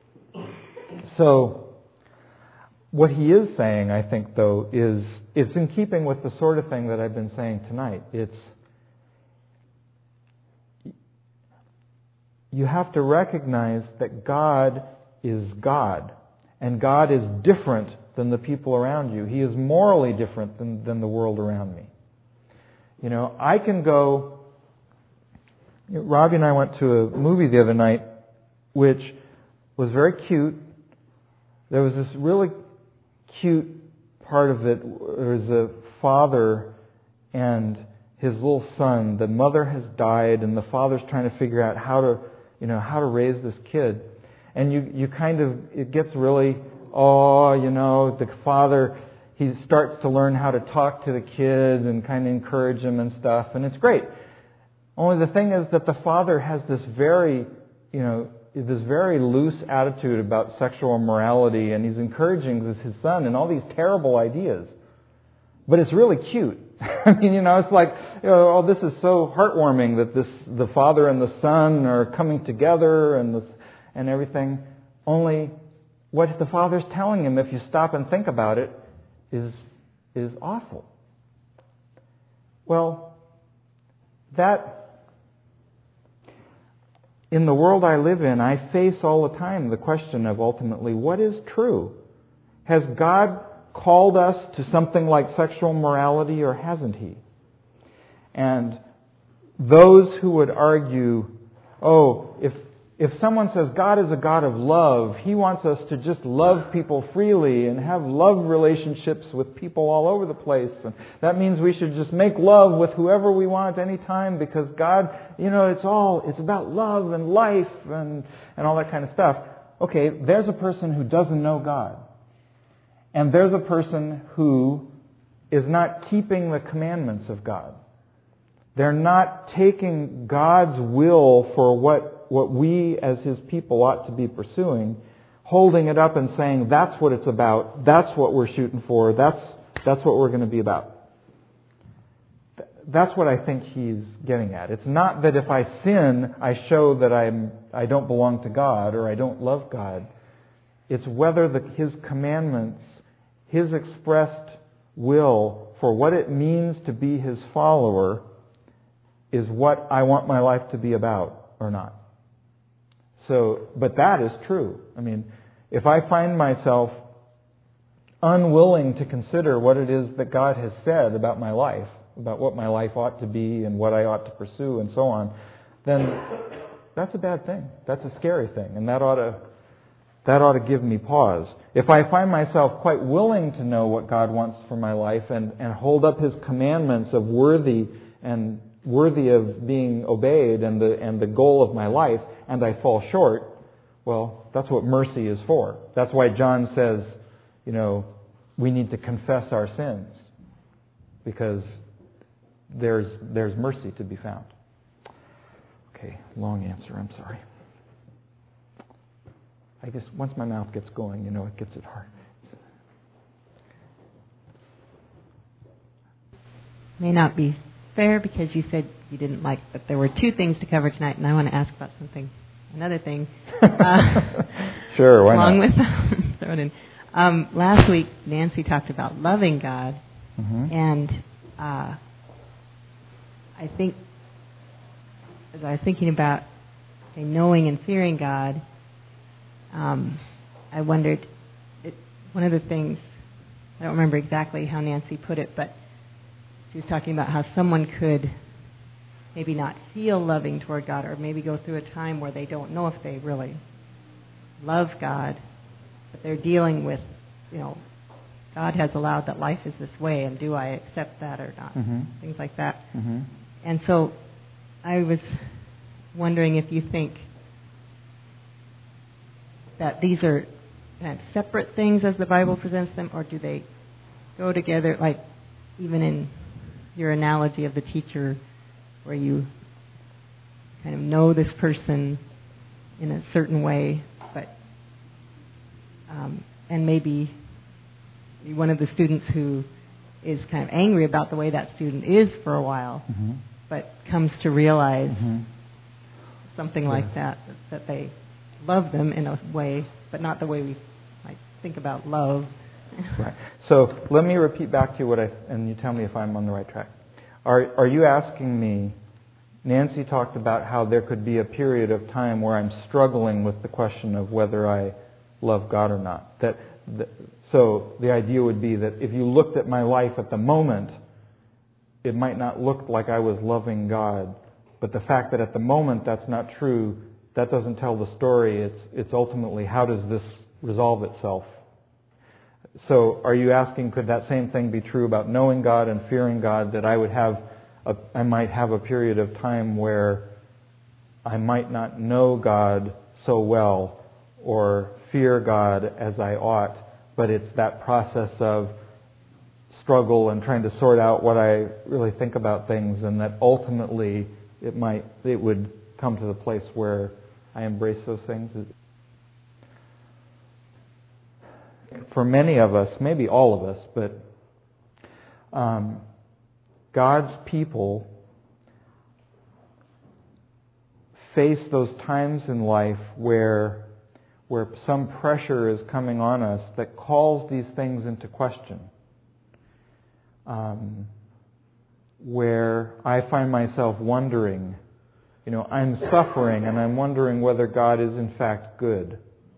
So, what he is saying, I think, though, is it's in keeping with the sort of thing that I've been saying tonight. It's, you have to recognize that God is God. And God is different than the people around you. He is morally different than, than the world around me. You know, I can go... Robbie and I went to a movie the other night which was very cute. There was this really cute part of it. There was a father and his little son. The mother has died, and the father's trying to figure out how to, you know, how to raise this kid. And you, you kind of, it gets really, oh, you know, the father, he starts to learn how to talk to the kid and kind of encourage him and stuff, and it's great. Only the thing is that the father has this very, you know, this very loose attitude about sexual immorality, and he's encouraging this, his son in all these terrible ideas. But it's really cute. I mean, you know, it's like, you know, oh, this is so heartwarming that this, the father and the son are coming together and this, and everything. Only what the father's telling him, if you stop and think about it, is is awful. Well, that... In the world I live in, I face all the time the question of ultimately, what is true? Has God called us to something like sexual morality, or hasn't He? And those who would argue, oh, if if someone says God is a God of love, He wants us to just love people freely and have love relationships with people all over the place. And that means we should just make love with whoever we want at any time because God, you know, it's all, it's about love and life and, and all that kind of stuff. Okay, there's a person who doesn't know God. And there's a person who is not keeping the commandments of God. They're not taking God's will for what what we as His people ought to be pursuing, holding it up and saying, that's what it's about, that's what we're shooting for, that's that's what we're going to be about. That's what I think He's getting at. It's not that if I sin, I show that I'm I don't belong to God or I don't love God. It's whether the, His commandments, His expressed will for what it means to be His follower is what I want my life to be about or not. So, but that is true. I mean, if I find myself unwilling to consider what it is that God has said about my life, about what my life ought to be and what I ought to pursue and so on, then that's a bad thing. That's a scary thing. And that ought to, that ought to give me pause. If I find myself quite willing to know what God wants for my life and, and hold up His commandments of worthy and worthy of being obeyed and the and the goal of my life, and I fall short, well, that's what mercy is for. That's why John says, you know, we need to confess our sins, because there's there's mercy to be found. Okay, long answer, I'm sorry. I guess once my mouth gets going, you know, it gets it hard. May not be fair because you said you didn't like, but there were two things to cover tonight, and I want to ask about something, another thing. Uh, sure, why along not? with throw it in. Um, last week, Nancy talked about loving God, Mm-hmm. and uh, I think as I was thinking about okay, knowing and fearing God, um, I wondered. It, one of the things I don't remember exactly how Nancy put it, but she was talking about how someone could maybe not feel loving toward God, or maybe go through a time where they don't know if they really love God, but they're dealing with, you know, God has allowed that life is this way, and do I accept that or not? Mm-hmm. Things like that. Mm-hmm. And so I was wondering if you think that these are kind of separate things as the Bible presents them, or do they go together, like even in your analogy of the teacher, where you kind of know this person in a certain way, but um, and maybe one of the students who is kind of angry about the way that student is for a while, Mm-hmm. but comes to realize Mm-hmm. something Yeah. like that, that they love them in a way, but not the way we might think about love. Right. So let me repeat back to you what I, and you tell me if I'm on the right track. Are are you asking me, Nancy talked about how there could be a period of time where I'm struggling with the question of whether I love God or not. That, that so the idea would be that if you looked at my life at the moment, it might not look like I was loving God. But the fact that at the moment that's not true, that doesn't tell the story. It's it's ultimately, how does this resolve itself? So are you asking, could that same thing be true about knowing God and fearing God, that I would have a, I might have a period of time where I might not know God so well or fear God as I ought, but it's that process of struggle and trying to sort out what I really think about things, and that ultimately it might it would come to the place where I embrace those things. For many of us, maybe all of us, but um, God's people face those times in life where where some pressure is coming on us that calls these things into question. Um, where I find myself wondering, you know, I'm suffering and I'm wondering whether God is in fact good.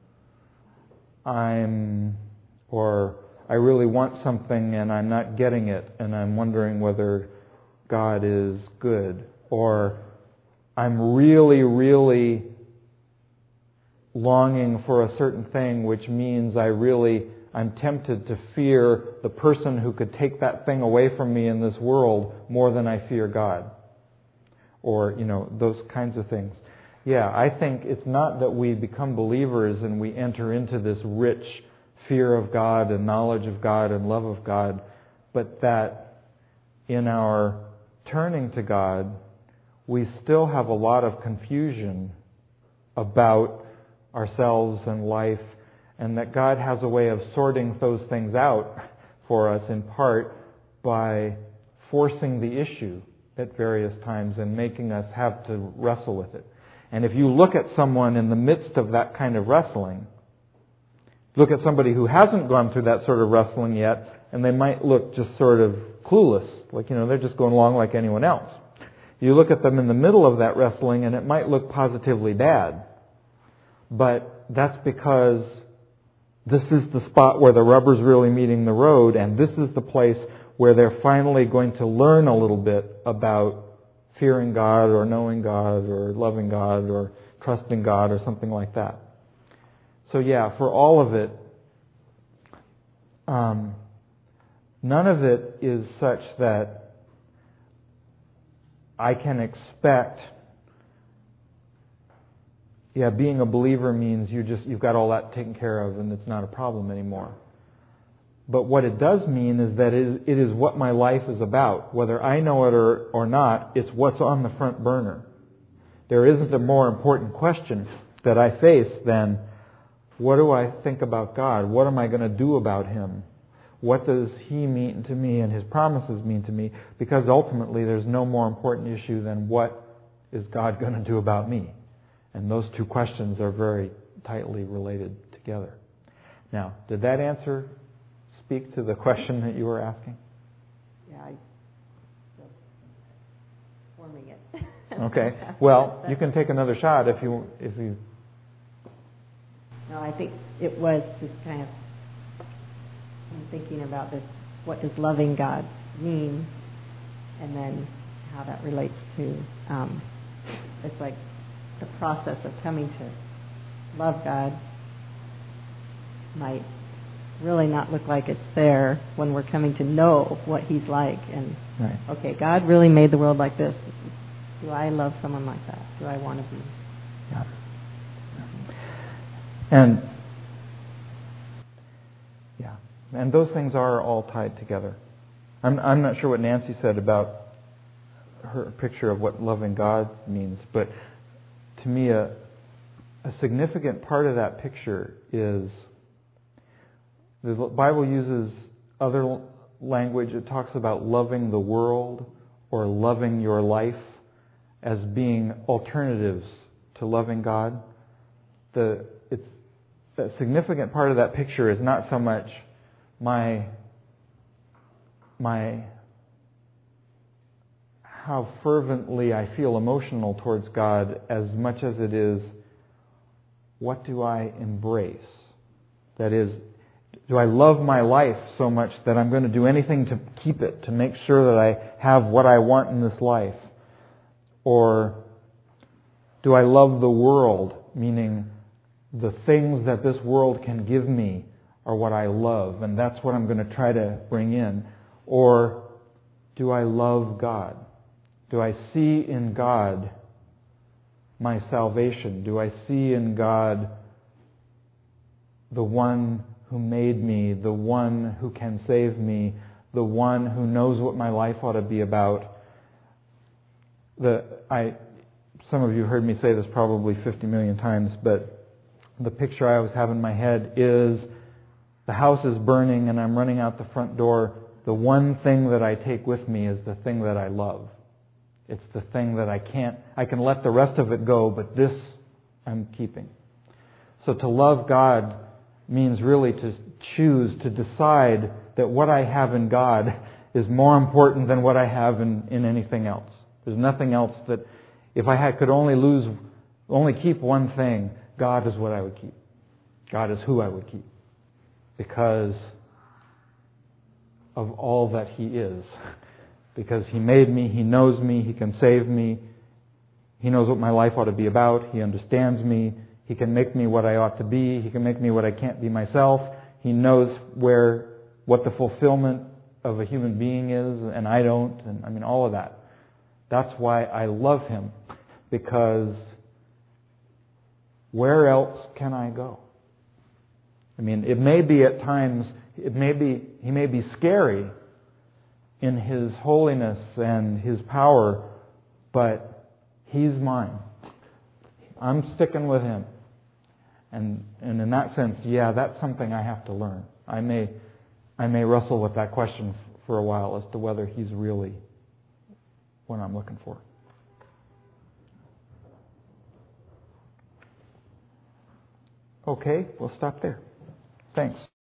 I'm, or I really want something and I'm not getting it and I'm wondering whether God is good. Or I'm really, really longing for a certain thing, which means I really, I'm tempted to fear the person who could take that thing away from me in this world more than I fear God. Or, you know, those kinds of things. Yeah, I think it's not that we become believers and we enter into this rich fear of God and knowledge of God and love of God, but that in our turning to God, we still have a lot of confusion about ourselves and life, and that God has a way of sorting those things out for us in part by forcing the issue at various times and making us have to wrestle with it. And if you look at someone in the midst of that kind of wrestling, look at somebody who hasn't gone through that sort of wrestling yet, and they might look just sort of clueless, like, you know, they're just going along like anyone else. You look at them in the middle of that wrestling, and it might look positively bad. But that's because this is the spot where the rubber's really meeting the road, and this is the place where they're finally going to learn a little bit about fearing God or knowing God or loving God or trusting God or something like that. So yeah, for all of it, um, none of it is such that I can expect, yeah, being a believer means you just, you've got all that taken care of and it's not a problem anymore. But what it does mean is that it is, it is what my life is about. Whether I know it or, or not, it's what's on the front burner. There isn't a more important question that I face than, what do I think about God? What am I going to do about Him? What does He mean to me and His promises mean to me? Because ultimately there's no more important issue than, what is God going to do about me? And those two questions are very tightly related together. Now, did that answer speak to the question that you were asking? Yeah, I still forming it. Okay. Well, you can take another shot if you if you. No, I think it was just kind of thinking about this. What does loving God mean? And then how that relates to um, it's like the process of coming to love God might really not look like it's there when we're coming to know what He's like. And Right. Okay, God really made the world like this. Do I love someone like that? Do I want to be? Yeah. And yeah, and those things are all tied together. I'm I'm not sure what Nancy said about her picture of what loving God means, but to me a a significant part of that picture is the Bible uses other language. It talks about loving the world or loving your life as being alternatives to loving God. The it's a significant part of that picture is not so much my my how fervently I feel emotional towards God as much as it is, what do I embrace? That is, do I love my life so much that I'm going to do anything to keep it, to make sure that I have what I want in this life? Or do I love the world, meaning the things that this world can give me are what I love, and that's what I'm going to try to bring in? Or do I love God? Do I see in God my salvation? Do I see in God the one who made me, the one who can save me, the one who knows what my life ought to be about? The I, some of you heard me say this probably fifty million times, but the picture I always have in my head is the house is burning and I'm running out the front door. The one thing that I take with me is the thing that I love. It's the thing that I can't, I can let the rest of it go, but this I'm keeping. So to love God means really to choose, to decide that what I have in God is more important than what I have in, in anything else. There's nothing else that, if I had, could only lose, only keep one thing, God is what I would keep. God is who I would keep. Because of all that He is. Because He made me, He knows me, He can save me, He knows what my life ought to be about, He understands me, He can make me what I ought to be, He can make me what I can't be myself, He knows where, what the fulfillment of a human being is, and I don't, and I mean all of that. That's why I love Him, because where else can I go? I mean, it may be at times, it may be, He may be scary in His holiness and His power, but He's mine. I'm sticking with Him. And and in that sense, yeah, that's something I have to learn. I may I may wrestle with that question for a while as to whether He's really what I'm looking for. Okay, we'll stop there. Thanks.